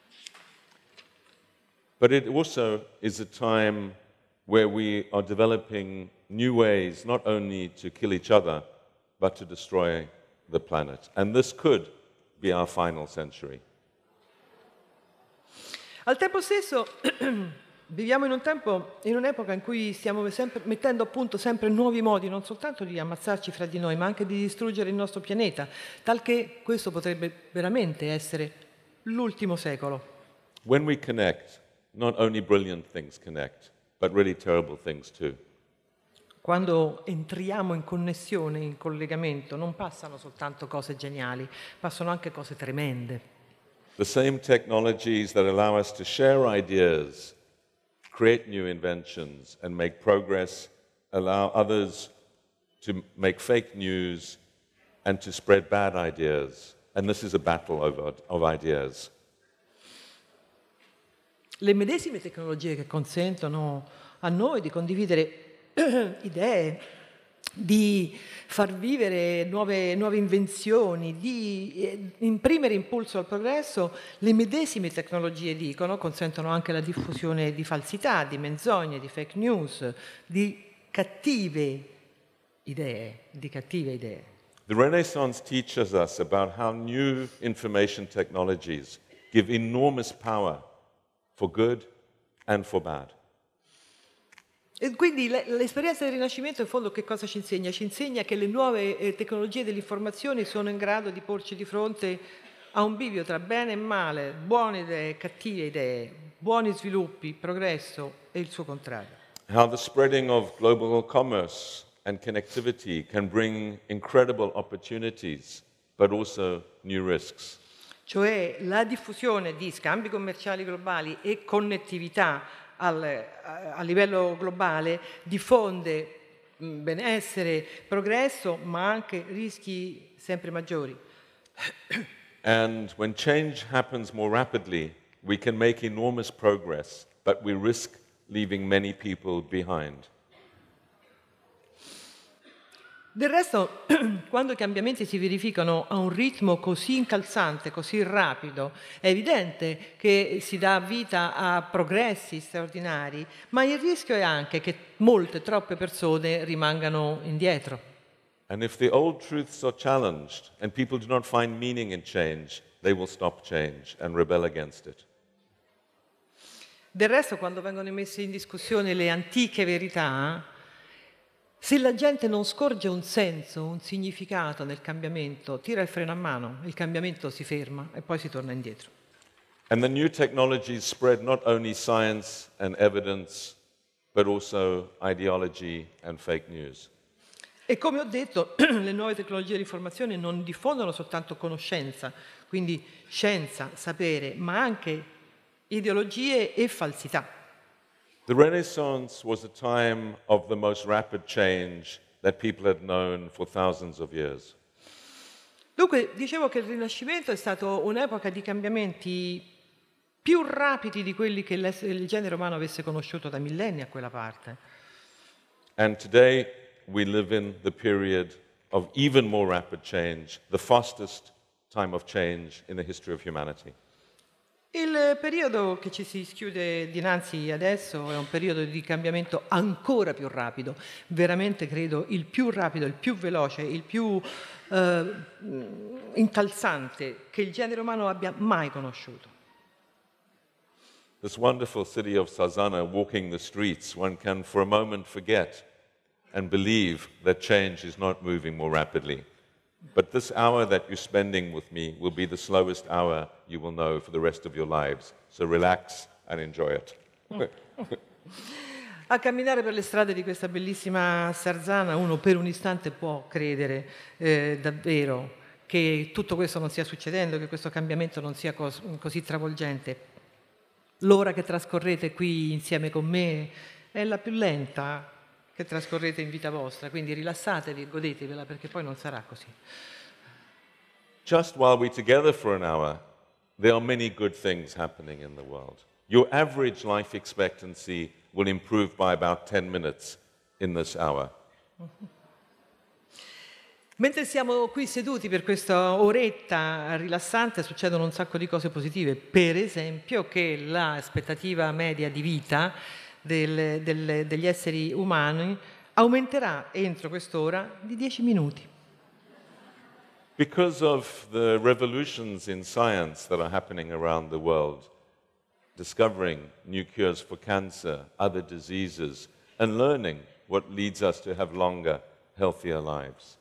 But it also is a time where we are developing new ways not only to kill each other, but to destroy the planet. And this could be our final century. Al tempo stesso viviamo in un tempo, in un'epoca in cui stiamo sempre, mettendo a punto sempre nuovi modi, non soltanto di ammazzarci fra di noi, ma anche di distruggere il nostro pianeta, tal che questo potrebbe veramente essere l'ultimo secolo. When we connect, not only brilliant things connect, but really terrible things too. Quando entriamo in connessione, in collegamento, non passano soltanto cose geniali, passano anche cose tremende. The same technologies that allow us to share ideas, create new inventions, and make progress, allow others to make fake news and to spread bad ideas. And this is a battle over, of ideas. Le medesime tecnologie che consentono a noi di condividere idee, di far vivere nuove, nuove invenzioni, di imprimere impulso al progresso, le medesime tecnologie, dicono, consentono anche la diffusione di falsità, di menzogne, di fake news, di cattive idee, di cattive idee. The Renaissance teaches us about how new information technologies give enormous power for good and for bad. E quindi l'esperienza del Rinascimento in fondo che cosa ci insegna? Ci insegna che le nuove eh, tecnologie dell'informazione sono in grado di porci di fronte a un bivio tra bene e male, buone idee e cattive idee, buoni sviluppi, progresso e il suo contrario. How the spreading of global commerce and connectivity can bring incredible opportunities, but also new risks. Cioè la diffusione di scambi commerciali globali e connettività al, a, a livello globale diffonde mh, benessere, progresso, ma anche rischi sempre maggiori. And when change happens more rapidly, we can make enormous progress, but we risk leaving many people behind. Del resto, quando i cambiamenti si verificano a un ritmo così incalzante, così rapido, è evidente che si dà vita a progressi straordinari, ma il rischio è anche che molte, troppe persone rimangano indietro. And if the old truths are challenged and people do not find meaning in change, they will stop change and rebel against it. Del resto, quando vengono messe in discussione le antiche verità, se la gente non scorge un senso, un significato nel cambiamento, tira il freno a mano, il cambiamento si ferma e poi si torna indietro. And the new technologies spread not only science and evidence, but also ideology and fake news. E come ho detto, le nuove tecnologie dell'informazione non diffondono soltanto conoscenza, quindi scienza, sapere, ma anche ideologie e falsità. The Renaissance was a time of the most rapid change that people had known for thousands of years. Dunque, dicevo che il Rinascimento è stato un'epoca di cambiamenti più rapidi di quelli che il genere umano avesse conosciuto da millenni a quella parte. And today we live in the period of even more rapid change, the fastest time of change in the history of humanity. Il periodo che ci si schiude dinanzi adesso è un periodo di cambiamento ancora più rapido, veramente credo il più rapido, il più veloce, il più eh, incalzante che il genere umano abbia mai conosciuto. This wonderful city of Sazana, walking the streets, one can for a moment forget and believe that change is not moving more rapidly. But this hour that you're spending with me will be the slowest hour you will know for the rest of your lives. So relax and enjoy it. A camminare per le strade di questa bellissima Sarzana uno per un istante può credere eh, davvero che tutto questo non stia succedendo, che questo cambiamento non sia cos- così travolgente. L'ora che trascorrete qui insieme con me è la più lenta che trascorrete in vita vostra, quindi rilassatevi e godetevela perché poi non sarà così. Just while we're together for an hour, there are many good things happening in the world. Your average life expectancy will improve by about ten minutes in this hour. Mentre siamo qui seduti per questa oretta rilassante succedono un sacco di cose positive, per esempio che l'aspettativa media di vita del, del, degli esseri umani aumenterà entro quest'ora di dieci minuti. Because of the revolutions in science that are happening around the world, discovering new cures for cancer, other diseases, and learning what leads us to have longer, healthier lives.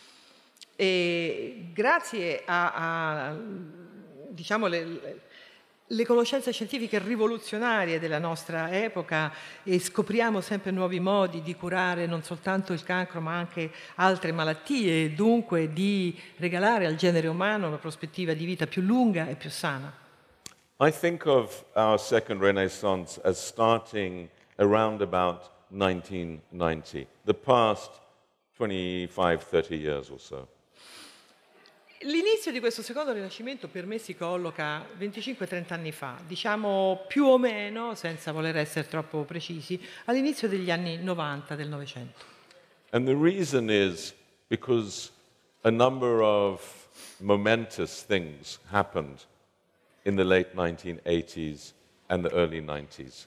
E grazie a, a diciamo, le, le conoscenze scientifiche rivoluzionarie della nostra epoca e scopriamo sempre nuovi modi di curare non soltanto il cancro ma anche altre malattie e dunque di regalare al genere umano una prospettiva di vita più lunga e più sana. I think of our second Renaissance as starting around about nineteen ninety, the past twenty-five, thirty years or so. L'inizio di questo secondo Rinascimento per me si colloca venticinque trenta anni fa, diciamo più o meno, senza voler essere troppo precisi, all'inizio degli anni novanta del Novecento. And the reason is because a number of momentous things happened in the late nineteen eighties and the early nineties.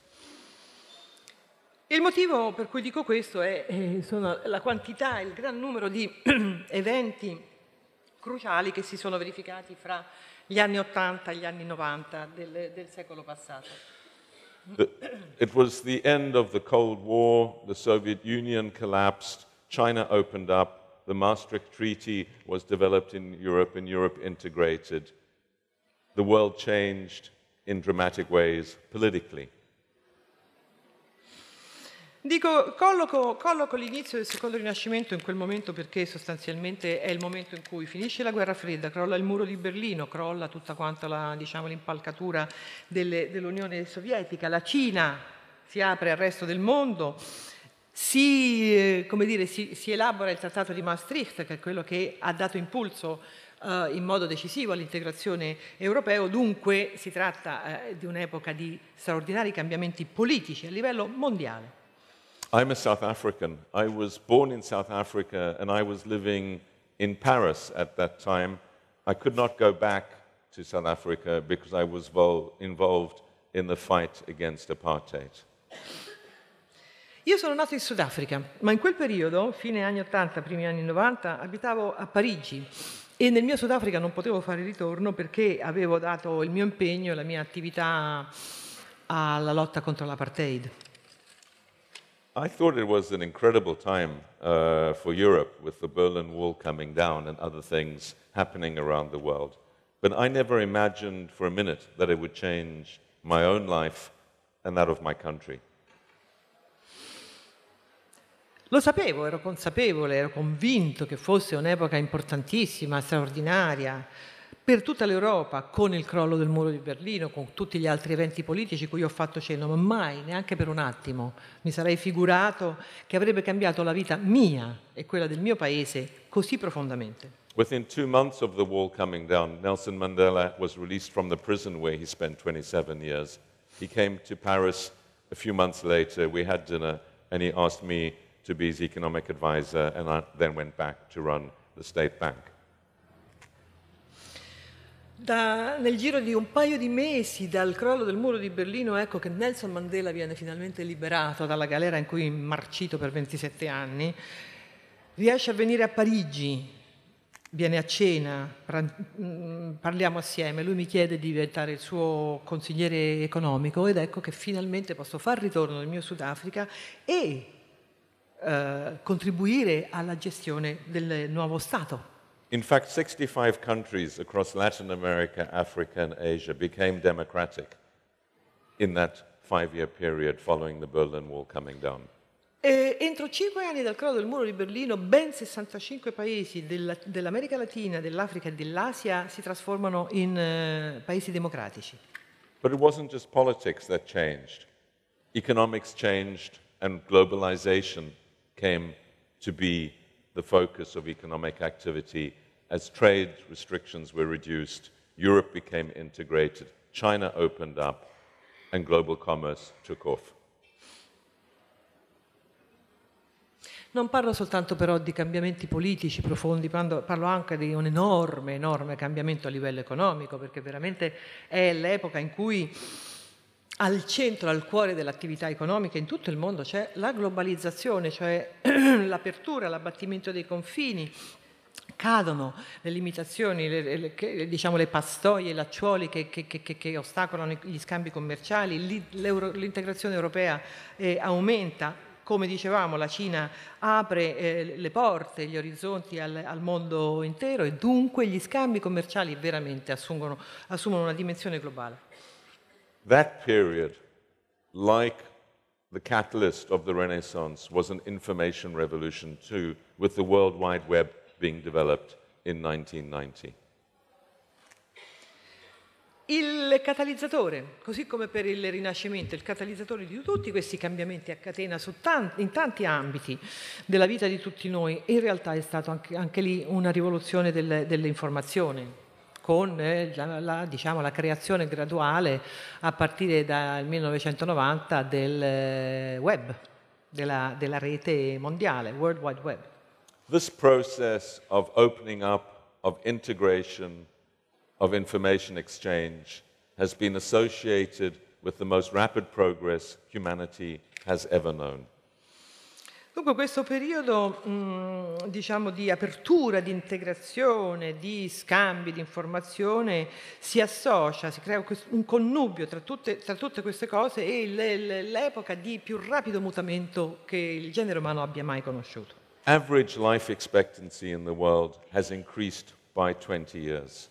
Il motivo per cui dico questo è eh, sono la quantità, il gran numero di eventi cruciali che si sono verificati fra gli anni ottanta e gli anni novanta del, del secolo passato. The, it was the end of the Cold War, the Soviet Union collapsed, China opened up, the Maastricht Treaty was developed in Europe and Europe integrated. The world changed in dramatic ways politically. Dico, colloco, colloco l'inizio del secondo Rinascimento in quel momento perché sostanzialmente è il momento in cui finisce la guerra fredda, crolla il muro di Berlino, crolla tutta quanta la, diciamo, l'impalcatura delle, dell'Unione Sovietica, la Cina si apre al resto del mondo, si, eh, come dire, si, si elabora il Trattato di Maastricht, che è quello che ha dato impulso eh, in modo decisivo all'integrazione europea, dunque si tratta eh, di un'epoca di straordinari cambiamenti politici a livello mondiale. I'm a South African. I was born in South Africa and I was living in Paris at that time. I could not go back to South Africa because I was involved in the fight against apartheid. Io sono nato in Sudafrica, ma in quel periodo, fine anni ottanta, primi anni novanta, abitavo a Parigi e nel mio Sudafrica non potevo fare ritorno perché avevo dato il mio impegno e la mia attività alla lotta contro l'apartheid. I thought it was an incredible time uh, for Europe with the Berlin Wall coming down and other things happening around the world. But I never imagined for a minute that it would change my own life and that of my country. Lo sapevo, ero consapevole, ero convinto che fosse un'epoca importantissima, straordinaria, per tutta l'Europa, con il crollo del muro di Berlino, con tutti gli altri eventi politici cui ho fatto cenno, ma mai, neanche per un attimo, mi sarei figurato che avrebbe cambiato la vita mia e quella del mio paese così profondamente. Within two months of the wall coming down, Nelson Mandela was released from the prison where he spent twenty-seven years. He came to Paris a few months later, we had dinner, and he asked me to be his economic advisor, and I then went back to run the State Bank. Da, nel giro di un paio di mesi dal crollo del muro di Berlino, ecco che Nelson Mandela viene finalmente liberato dalla galera in cui è marcito per ventisette anni, riesce a venire a Parigi, viene a cena, parliamo assieme, lui mi chiede di diventare il suo consigliere economico ed ecco che finalmente posso far ritorno nel mio Sudafrica e eh, contribuire alla gestione del nuovo Stato. In fact, sixty-five countries across Latin America, Africa, and Asia became democratic in that five-year period following the Berlin Wall coming down. E entro cinque anni dal crollo del muro di Berlino, ben sessantacinque paesi della, dell'America Latina, dell'Africa e dell'Asia si trasformano in uh, paesi democratici. But it wasn't just politics that changed. Economics changed and globalization came to be the focus of economic activity. As trade restrictions were reduced, Europe became integrated, China opened up, and global commerce took off. Non parlo soltanto però di cambiamenti politici profondi, parlo anche di un enorme, enorme cambiamento a livello economico, perché veramente è l'epoca in cui al centro, al cuore dell'attività economica in tutto il mondo c'è la globalizzazione, cioè l'apertura, l'abbattimento dei confini, cadono le limitazioni, le, le, diciamo le pastoie, i lacciuoli che, che, che, che ostacolano gli scambi commerciali, l'integrazione europea eh, aumenta, come dicevamo la Cina apre eh, le porte, gli orizzonti al, al mondo intero e dunque gli scambi commerciali veramente assumono, assumono una dimensione globale. That period, like the catalyst of the Renaissance, was an information revolution too, with the World Wide Web being developed in nineteen ninety. Il catalizzatore, così come per il Rinascimento, il catalizzatore di tutti questi cambiamenti a catena su tanti, in tanti ambiti della vita di tutti noi, in realtà è stata anche, anche lì una rivoluzione delle, dell'informazione, con eh, la, la, diciamo, la creazione graduale a partire dal millenovecentonovanta del web, della, della rete mondiale, World Wide Web. This process of opening up, of integration, of information exchange has been associated with the most rapid progress humanity has ever known. Dunque questo periodo mh, diciamo di apertura, di integrazione, di scambi, di informazione si associa, si crea un connubio tra tutte, tra tutte queste cose e l'epoca di più rapido mutamento che il genere umano abbia mai conosciuto. Average life expectancy in the world has increased by twenty years.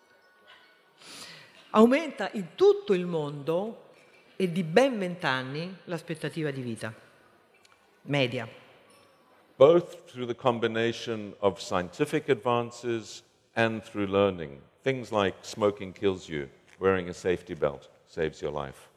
Aumenta in tutto il mondo e di ben vent'anni l'aspettativa di vita media. Both through the combination of scientific advances and through learning. Things like smoking kills you, wearing a safety belt saves your life.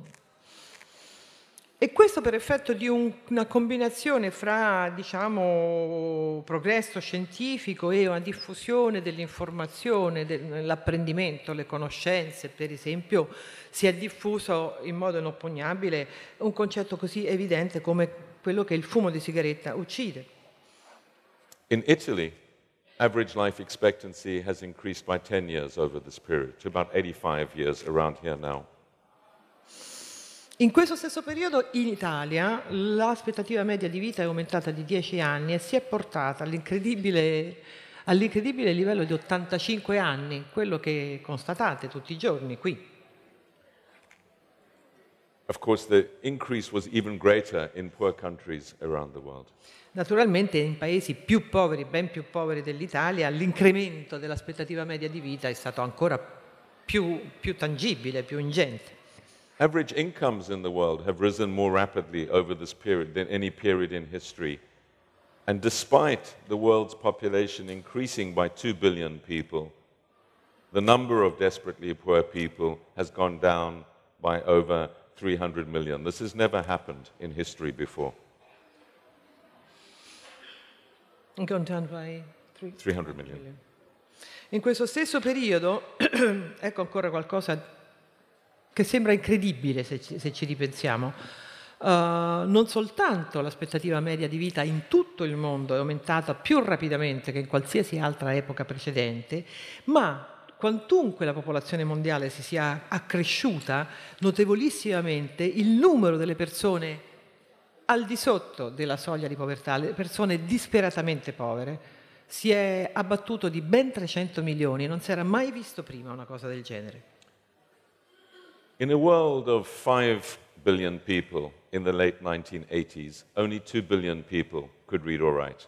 E questo per effetto di un, una combinazione fra, diciamo, progresso scientifico e una diffusione dell'informazione, dell'apprendimento, le conoscenze, per esempio, si è diffuso in modo inoppugnabile un concetto così evidente come quello che il fumo di sigaretta uccide. In Italy, average life expectancy has increased by ten years over this period, to about eighty-five years around here now. In questo stesso periodo in Italia l'aspettativa media di vita è aumentata di dieci anni e si è portata all'incredibile, all'incredibile livello di ottantacinque anni, quello che constatate tutti i giorni qui. Of course, the increase was even greater in poor countries around the world. Naturalmente in paesi più poveri, ben più poveri dell'Italia, l'incremento dell'aspettativa media di vita è stato ancora più, più tangibile, più ingente. Average incomes in the world have risen more rapidly over this period than any period in history. And despite the world's population increasing by two billion people, the number of desperately poor people has gone down by over three hundred million. This has never happened in history before. Gone down by three- three hundred million. In questo stesso periodo, ecco ancora qualcosa che sembra incredibile se ci, se ci ripensiamo. Uh, non soltanto l'aspettativa media di vita in tutto il mondo è aumentata più rapidamente che in qualsiasi altra epoca precedente, ma quantunque la popolazione mondiale si sia accresciuta notevolissimamente, il numero delle persone al di sotto della soglia di povertà, le persone disperatamente povere, si è abbattuto di ben trecento milioni. Non si era mai visto prima una cosa del genere. In a world of five billion people in the late nineteen eighties, only two billion people could read or write.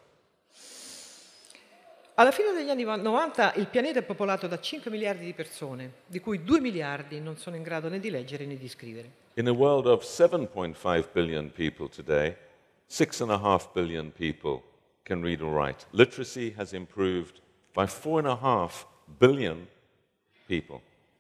Alla fine degli anni novanta il pianeta è popolato da cinque miliardi di persone, di cui due miliardi non sono in grado né di leggere né di scrivere. In a world of seven point five billion people today, six and a half billion people can read or write. Literacy has improved by four and a half billion people.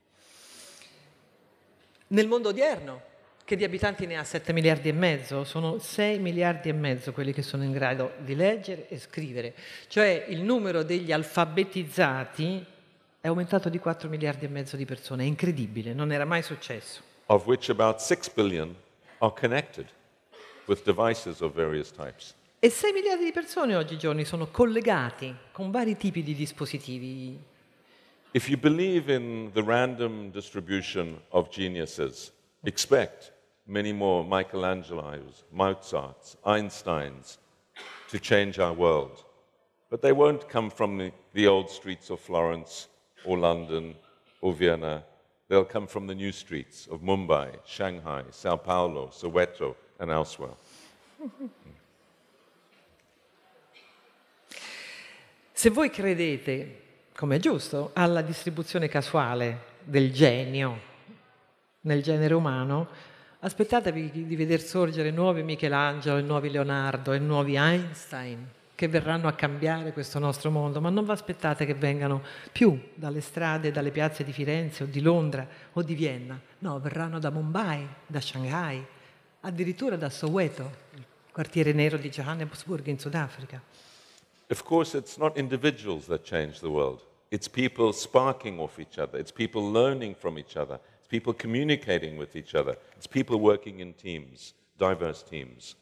Nel mondo odierno, che di abitanti ne ha sette miliardi e mezzo, sono sei miliardi e mezzo quelli che sono in grado di leggere e scrivere. Cioè il numero degli alfabetizzati è aumentato di quattro miliardi e mezzo di persone. È incredibile, non era mai successo. Of which about six billion are connected with devices of various types. E sei miliardi di persone oggigiorno sono collegati con vari tipi di dispositivi. If you believe in the random distribution of geniuses, expect many more Michelangelos, Mozarts, Einsteins to change our world. But they won't come from the, the old streets of Florence or London or Vienna. They'll come from the new streets of Mumbai, Shanghai, Sao Paulo, Soweto, and elsewhere. Se voi credete, come è giusto, alla distribuzione casuale del genio nel genere umano, aspettatevi di veder sorgere nuovi Michelangelo, e nuovi Leonardo e nuovi Einstein che verranno a cambiare questo nostro mondo, ma non vi aspettate che vengano più dalle strade, dalle piazze di Firenze o di Londra o di Vienna. No, verranno da Mumbai, da Shanghai, addirittura da Soweto, il quartiere nero di Johannesburg in Sudafrica. Of course, it's not individuals that change the world. It's people sparking off each other. It's people learning from each other. It's people communicating with each other. It's people working in teams, diverse teams.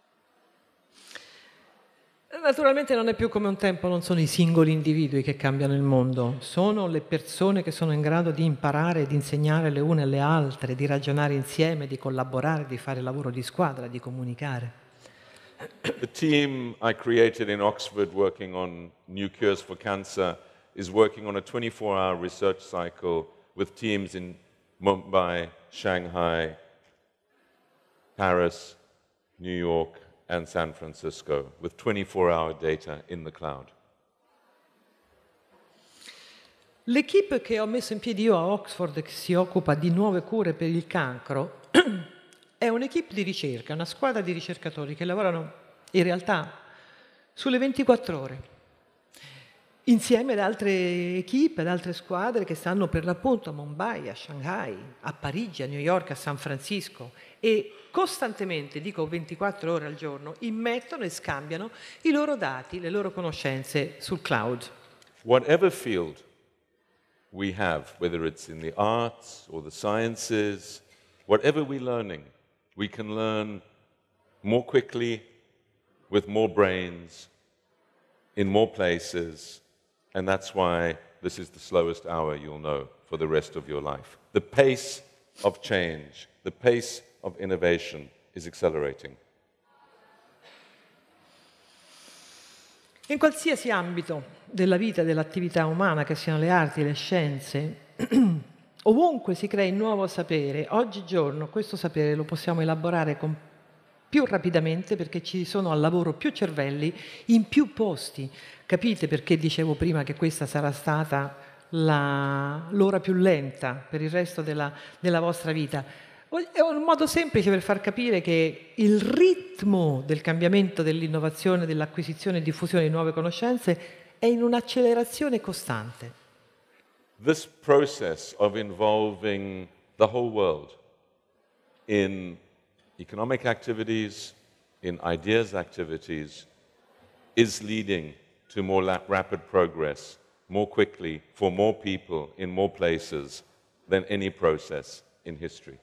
Naturalmente non è più come un tempo, non sono i singoli individui che cambiano il mondo, sono le persone che sono in grado di imparare, di insegnare le une alle altre, di ragionare insieme, di collaborare, di fare lavoro di squadra, di comunicare. The team I created in Oxford working on new cures for cancer is working on a twenty-four hour research cycle with teams in Mumbai, Shanghai, Paris, New York, and San Francisco, with twenty-four hour data in the cloud. L'equipe che ho messo in piedi io a Oxford, che si occupa di nuove cure per il cancro, è un'equipe di ricerca, una squadra di ricercatori che lavorano in realtà sulle ventiquattro ore, insieme ad altre equipe, ad altre squadre che stanno per l'appunto a Mumbai, a Shanghai, a Parigi, a New York, a San Francisco e costantemente, dico ventiquattro ore al giorno, immettono e scambiano i loro dati, le loro conoscenze sul cloud. Whatever field we have, whether it's in the arts or the sciences, whatever we're learning, we can learn more quickly, with more brains, in more places, and that's why this is the slowest hour you'll know for the rest of your life. The pace of change, the pace of innovation is accelerating. In qualsiasi ambito della vita e dell'attività umana, che siano le arti, le scienze, ovunque si crei nuovo sapere, oggigiorno questo sapere lo possiamo elaborare con più rapidamente perché ci sono al lavoro più cervelli in più posti. Capite perché dicevo prima che questa sarà stata la, l'ora più lenta per il resto della, della vostra vita? È un modo semplice per far capire che il ritmo del cambiamento, dell'innovazione, dell'acquisizione e diffusione di nuove conoscenze è in un'accelerazione costante. This process of involving the whole world in economic activities, in ideas activities, is leading to more la- rapid progress, more quickly, for more people, in more places, than any process in history.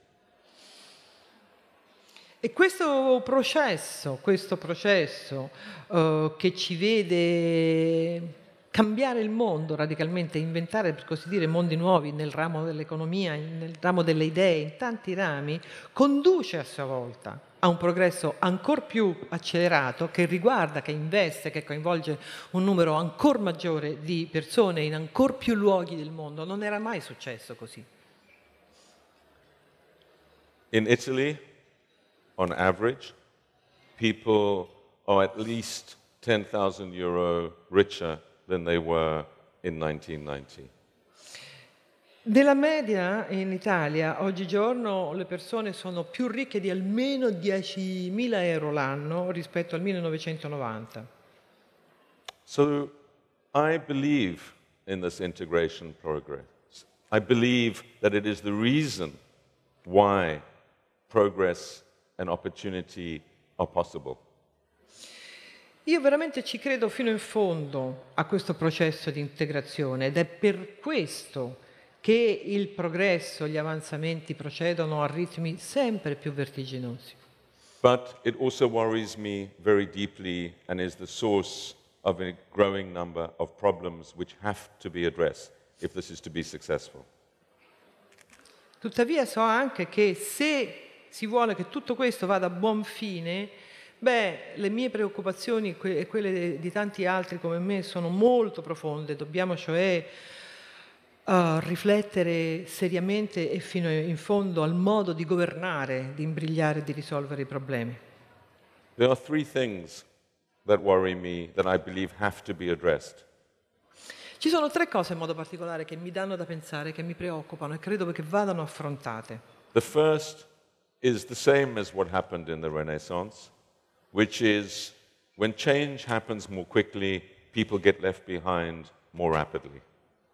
E questo processo, questo processo uh, che ci vede cambiare il mondo radicalmente, inventare, per così dire, mondi nuovi nel ramo dell'economia, nel ramo delle idee, in tanti rami, conduce a sua volta a un progresso ancor più accelerato che riguarda, che investe, che coinvolge un numero ancor maggiore di persone in ancor più luoghi del mondo. Non era mai successo così. In Italy, on average, people are at least ten thousand euro richer than they were in nineteen ninety. Nella media in Italia, oggigiorno, le persone sono più ricche di almeno diecimila euro l'anno rispetto al millenovecentonovanta. So I believe in this integration progress. I believe that it is the reason why progress and opportunity are possible. Io veramente ci credo fino in fondo a questo processo di integrazione ed è per questo che il progresso, gli avanzamenti procedono a ritmi sempre più vertiginosi. But it also worries me very deeply and is the source of a growing number of problems which have to be addressed if this is to be successful. Tuttavia so anche che se si vuole che tutto questo vada a buon fine, beh, le mie preoccupazioni e quelle di tanti altri come me sono molto profonde. Dobbiamo cioè uh, riflettere seriamente e fino in fondo al modo di governare, di imbrigliare e di risolvere i problemi. There are three things that worry me that I believe have to be addressed. Ci sono tre cose in modo particolare che mi danno da pensare, che mi preoccupano e credo che vadano affrontate. The first is the same as what happened in the Renaissance, which is when change happens more quickly, people get left behind more rapidly.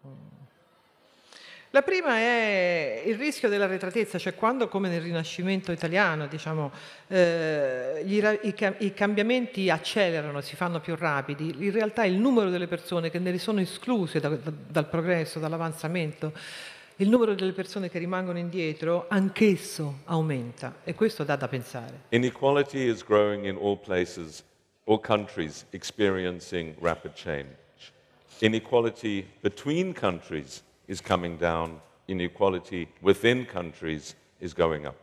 La prima è il rischio dell'arretratezza, cioè quando, come nel Rinascimento italiano, diciamo, eh, gli, i, i cambiamenti accelerano, si fanno più rapidi, in realtà il numero delle persone che ne sono escluse da, da, dal progresso, dall'avanzamento, il numero delle persone che rimangono indietro, anch'esso aumenta e questo dà da pensare. Inequality is growing in all places, all countries experiencing rapid change. Inequality between countries is coming down, inequality within countries is going up.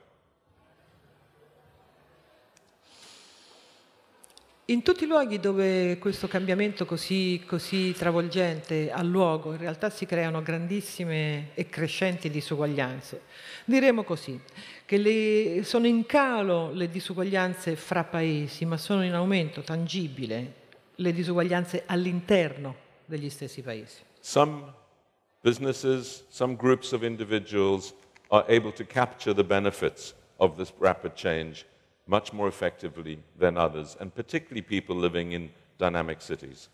In tutti i luoghi dove questo cambiamento così, così travolgente ha luogo, in realtà si creano grandissime e crescenti disuguaglianze. Diremo così, che le, sono in calo le disuguaglianze fra paesi, ma sono in aumento tangibile le disuguaglianze all'interno degli stessi paesi. Some businesses, some groups of individuals are able to capture the benefits of this rapid change much more effectively than others, and particularly people living in dynamic cities.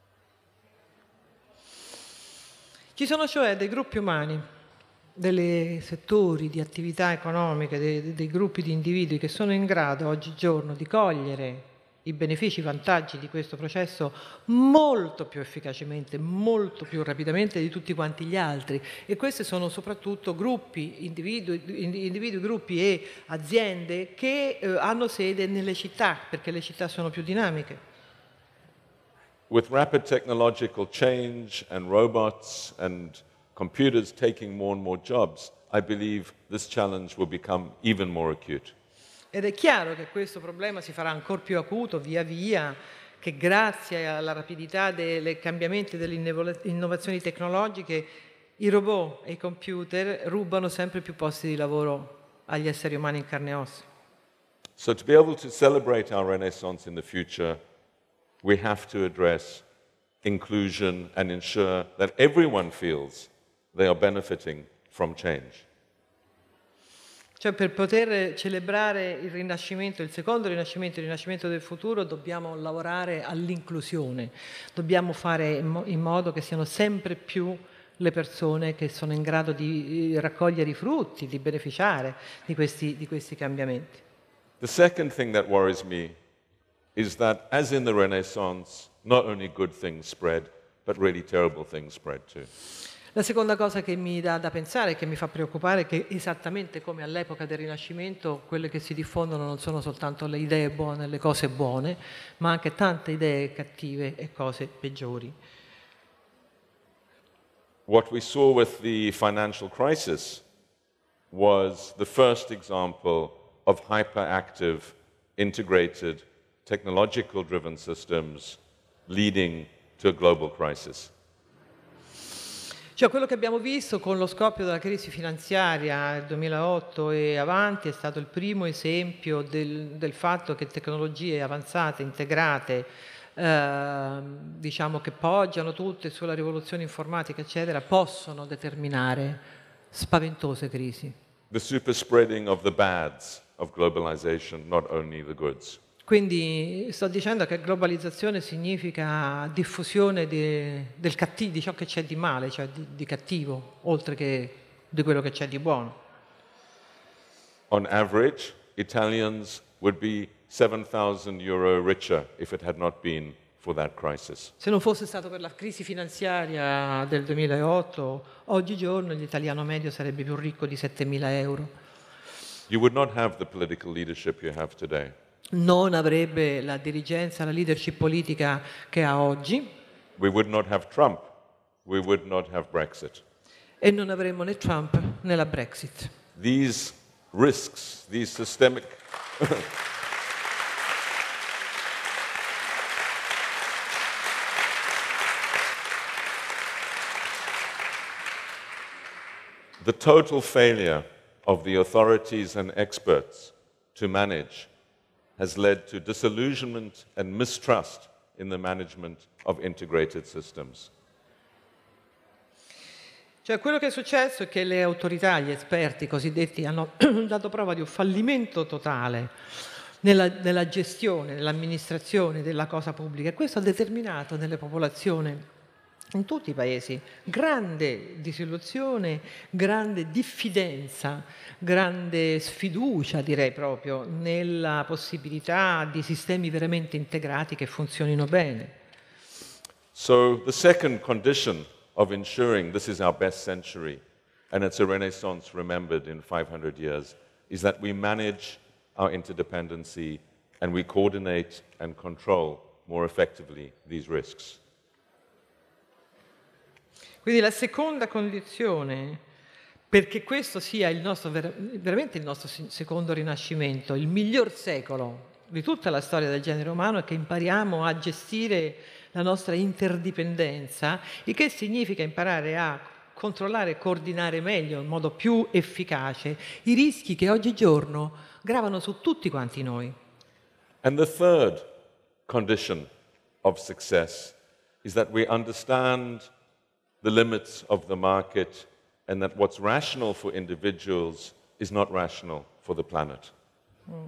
Ci sono cioè dei gruppi umani, dei settori di attività economiche, dei, dei gruppi di individui che sono in grado oggigiorno di cogliere i benefici, i vantaggi di questo processo molto più efficacemente, molto più rapidamente di tutti quanti gli altri. E questi sono soprattutto gruppi, individui, individui gruppi e aziende che eh, hanno sede nelle città, perché le città sono più dinamiche. With rapid technological change and robots and computers taking more and more jobs, I believe this challenge will become even more acute. Ed è chiaro che questo problema si farà ancora più acuto via via, che grazie alla rapidità dei cambiamenti delle innovazioni tecnologiche i robot e i computer rubano sempre più posti di lavoro agli esseri umani in carne e ossa. So to be able to celebrate our Renaissance in the future, we have to address inclusion and ensure that everyone feels they are benefiting from change. Cioè, per poter celebrare il Rinascimento, il secondo Rinascimento, il Rinascimento del futuro, dobbiamo lavorare all'inclusione, dobbiamo fare in modo che siano sempre più le persone che sono in grado di raccogliere i frutti, di beneficiare di questi, di questi cambiamenti. The second thing that worries me is that, as in the Renaissance, not only good things spread, but really terrible things spread too. La seconda cosa che mi dà da pensare, che mi fa preoccupare, è che esattamente come all'epoca del Rinascimento, quelle che si diffondono non sono soltanto le idee buone, le cose buone, ma anche tante idee cattive e cose peggiori. What we saw with the financial crisis was the first example of hyperactive, integrated, technological-driven systems leading to a global crisis. Cioè, quello che abbiamo visto con lo scoppio della crisi finanziaria nel duemilaotto e avanti è stato il primo esempio del, del fatto che tecnologie avanzate, integrate, eh, diciamo che poggiano tutte sulla rivoluzione informatica, eccetera, possono determinare spaventose crisi. The super spreading of the bads of globalization, not only the goods. Quindi sto dicendo che globalizzazione significa diffusione di, del cattivo, di ciò che c'è di male, cioè di, di cattivo, oltre che di quello che c'è di buono. On average, Italians would be seven thousand euro richer if it had not been for that crisis. Se non fosse stato per la crisi finanziaria del duemilaotto, oggigiorno l'italiano medio sarebbe più ricco di settemila euro. You would not have the political leadership you have today. Non avrebbe la dirigenza, la leadership politica che ha oggi. We would not have Trump. We would not have Brexit. E non avremmo né Trump né la Brexit. These risks, these systemic the total failure of the authorities and experts to manage has led to disillusionment and mistrust in the management of integrated systems. Cioè, quello che è successo è che le autorità, gli esperti cosiddetti, hanno dato prova di un fallimento totale nella, nella gestione, nell'amministrazione della cosa pubblica, e questo ha determinato nelle popolazioni in tutti i paesi grande disillusione, grande diffidenza, grande sfiducia, direi proprio, nella possibilità di sistemi veramente integrati che funzionino bene. So the second condition of ensuring this is our best century, and it's a Renaissance remembered in five hundred years, is that we manage our interdependency and we coordinate and control more effectively these risks. Quindi la seconda condizione, perché questo sia il nostro, veramente il nostro secondo rinascimento, il miglior secolo di tutta la storia del genere umano, è che impariamo a gestire la nostra interdipendenza, il che significa imparare a controllare e coordinare meglio, in modo più efficace, i rischi che oggigiorno gravano su tutti quanti noi. And the third condition of success is that we understand the limits of the market and that what's rational for individuals is not rational for the planet. Mm.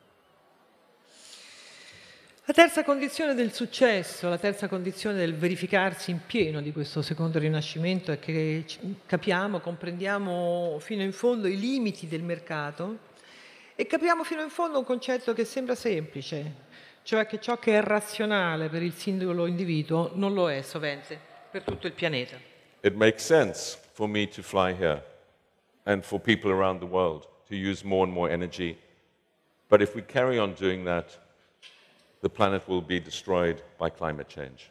La terza condizione del successo, la terza condizione del verificarsi in pieno di questo secondo rinascimento è che capiamo, comprendiamo fino in fondo i limiti del mercato e capiamo fino in fondo un concetto che sembra semplice, cioè che ciò che è razionale per il singolo individuo non lo è sovente per tutto il pianeta. It makes sense for me to fly here and for people around the world to use more and more energy. But if we carry on doing that, the planet will be destroyed by climate change.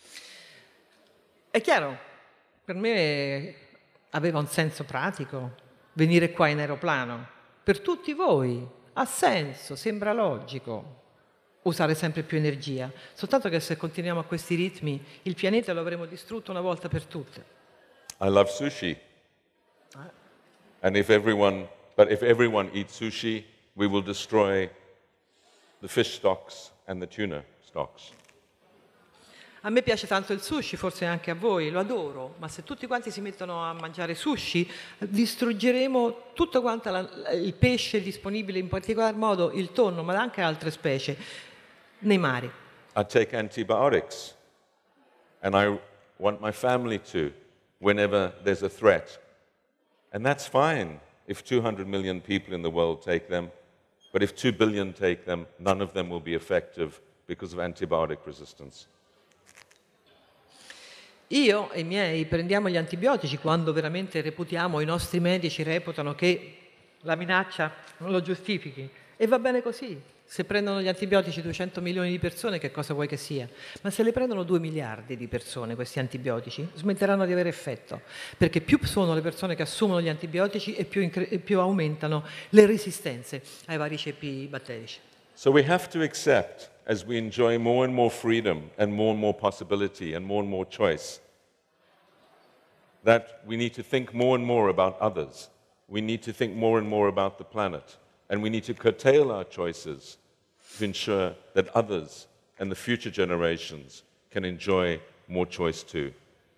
È chiaro, per me aveva un senso pratico venire qua in aeroplano. Per tutti voi ha senso, sembra logico usare sempre più energia, soltanto che se continuiamo a questi ritmi il pianeta lo avremo distrutto una volta per tutte. I love sushi. And if everyone, but if everyone eats sushi, we will destroy the fish stocks and the tuna stocks. A me piace tanto il sushi, forse anche a voi, lo adoro, ma se tutti quanti si mettono a mangiare sushi, distruggeremo tutto quanto la, il pesce disponibile, in particolar modo il tonno, ma anche altre specie, nei mari. I take antibiotics, and I want my family to, whenever there's a threat. And that's fine if two hundred million people in the world take them, but if two billion take them, none of them will be effective because of antibiotic resistance. Io e i miei prendiamo gli antibiotici quando veramente reputiamo, i nostri medici reputano che la minaccia non lo giustifichi. E va bene così. Se prendono gli antibiotici duecento milioni di persone, che cosa vuoi che sia? Ma se le prendono due miliardi di persone questi antibiotici, smetteranno di avere effetto. Perché più sono le persone che assumono gli antibiotici e più, incre- e più aumentano le resistenze ai vari ceppi batterici. So we have to accept, as we enjoy more and more freedom and more and more possibility and more and more choice, that we need to think more and more about others. We need to think more and more about the planet. And we need to curtail our choices to ensure that others and the future generations can enjoy more choice too.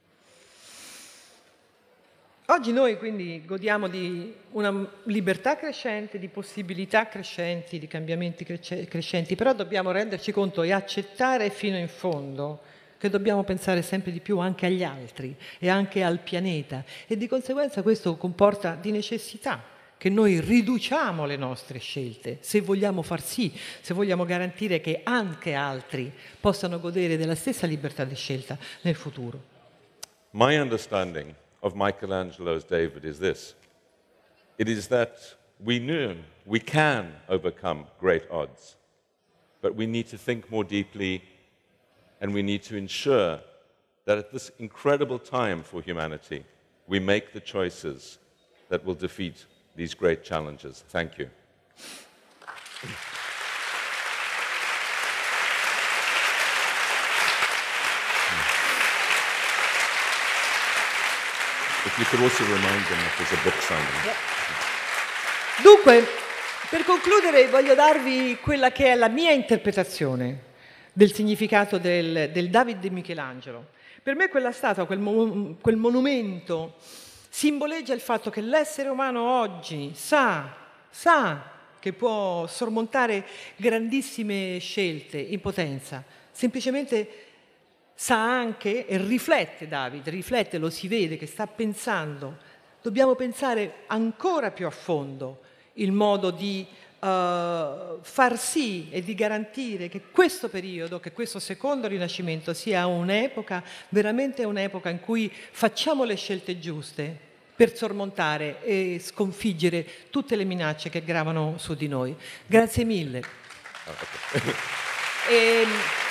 Oggi noi quindi godiamo di una libertà crescente, di possibilità crescenti, di cambiamenti cresce- crescenti, però dobbiamo renderci conto e accettare fino in fondo che dobbiamo pensare sempre di più anche agli altri e anche al pianeta, e di conseguenza questo comporta di necessità che noi riduciamo le nostre scelte, se vogliamo far sì, se vogliamo garantire che anche altri possano godere della stessa libertà di scelta nel futuro. My understanding of Michelangelo's David is this. It is that we know we can overcome great odds, but we need to think more deeply and we need to ensure that at this incredible time for humanity, we make the choices that will defeat these great challenges. Thank you. If you could also remind them that there's a book signing. Dunque, per concludere voglio darvi quella che è la mia interpretazione del significato del, del David di Michelangelo. Per me quella statua, quel, mo- quel monumento, simboleggia il fatto che l'essere umano oggi sa, sa che può sormontare grandissime scelte in potenza, semplicemente sa anche, e riflette David, riflette, lo si vede che sta pensando, dobbiamo pensare ancora più a fondo il modo di uh, far sì e di garantire che questo periodo, che questo secondo rinascimento sia un'epoca, veramente un'epoca in cui facciamo le scelte giuste per sormontare e sconfiggere tutte le minacce che gravano su di noi. Grazie mille. E,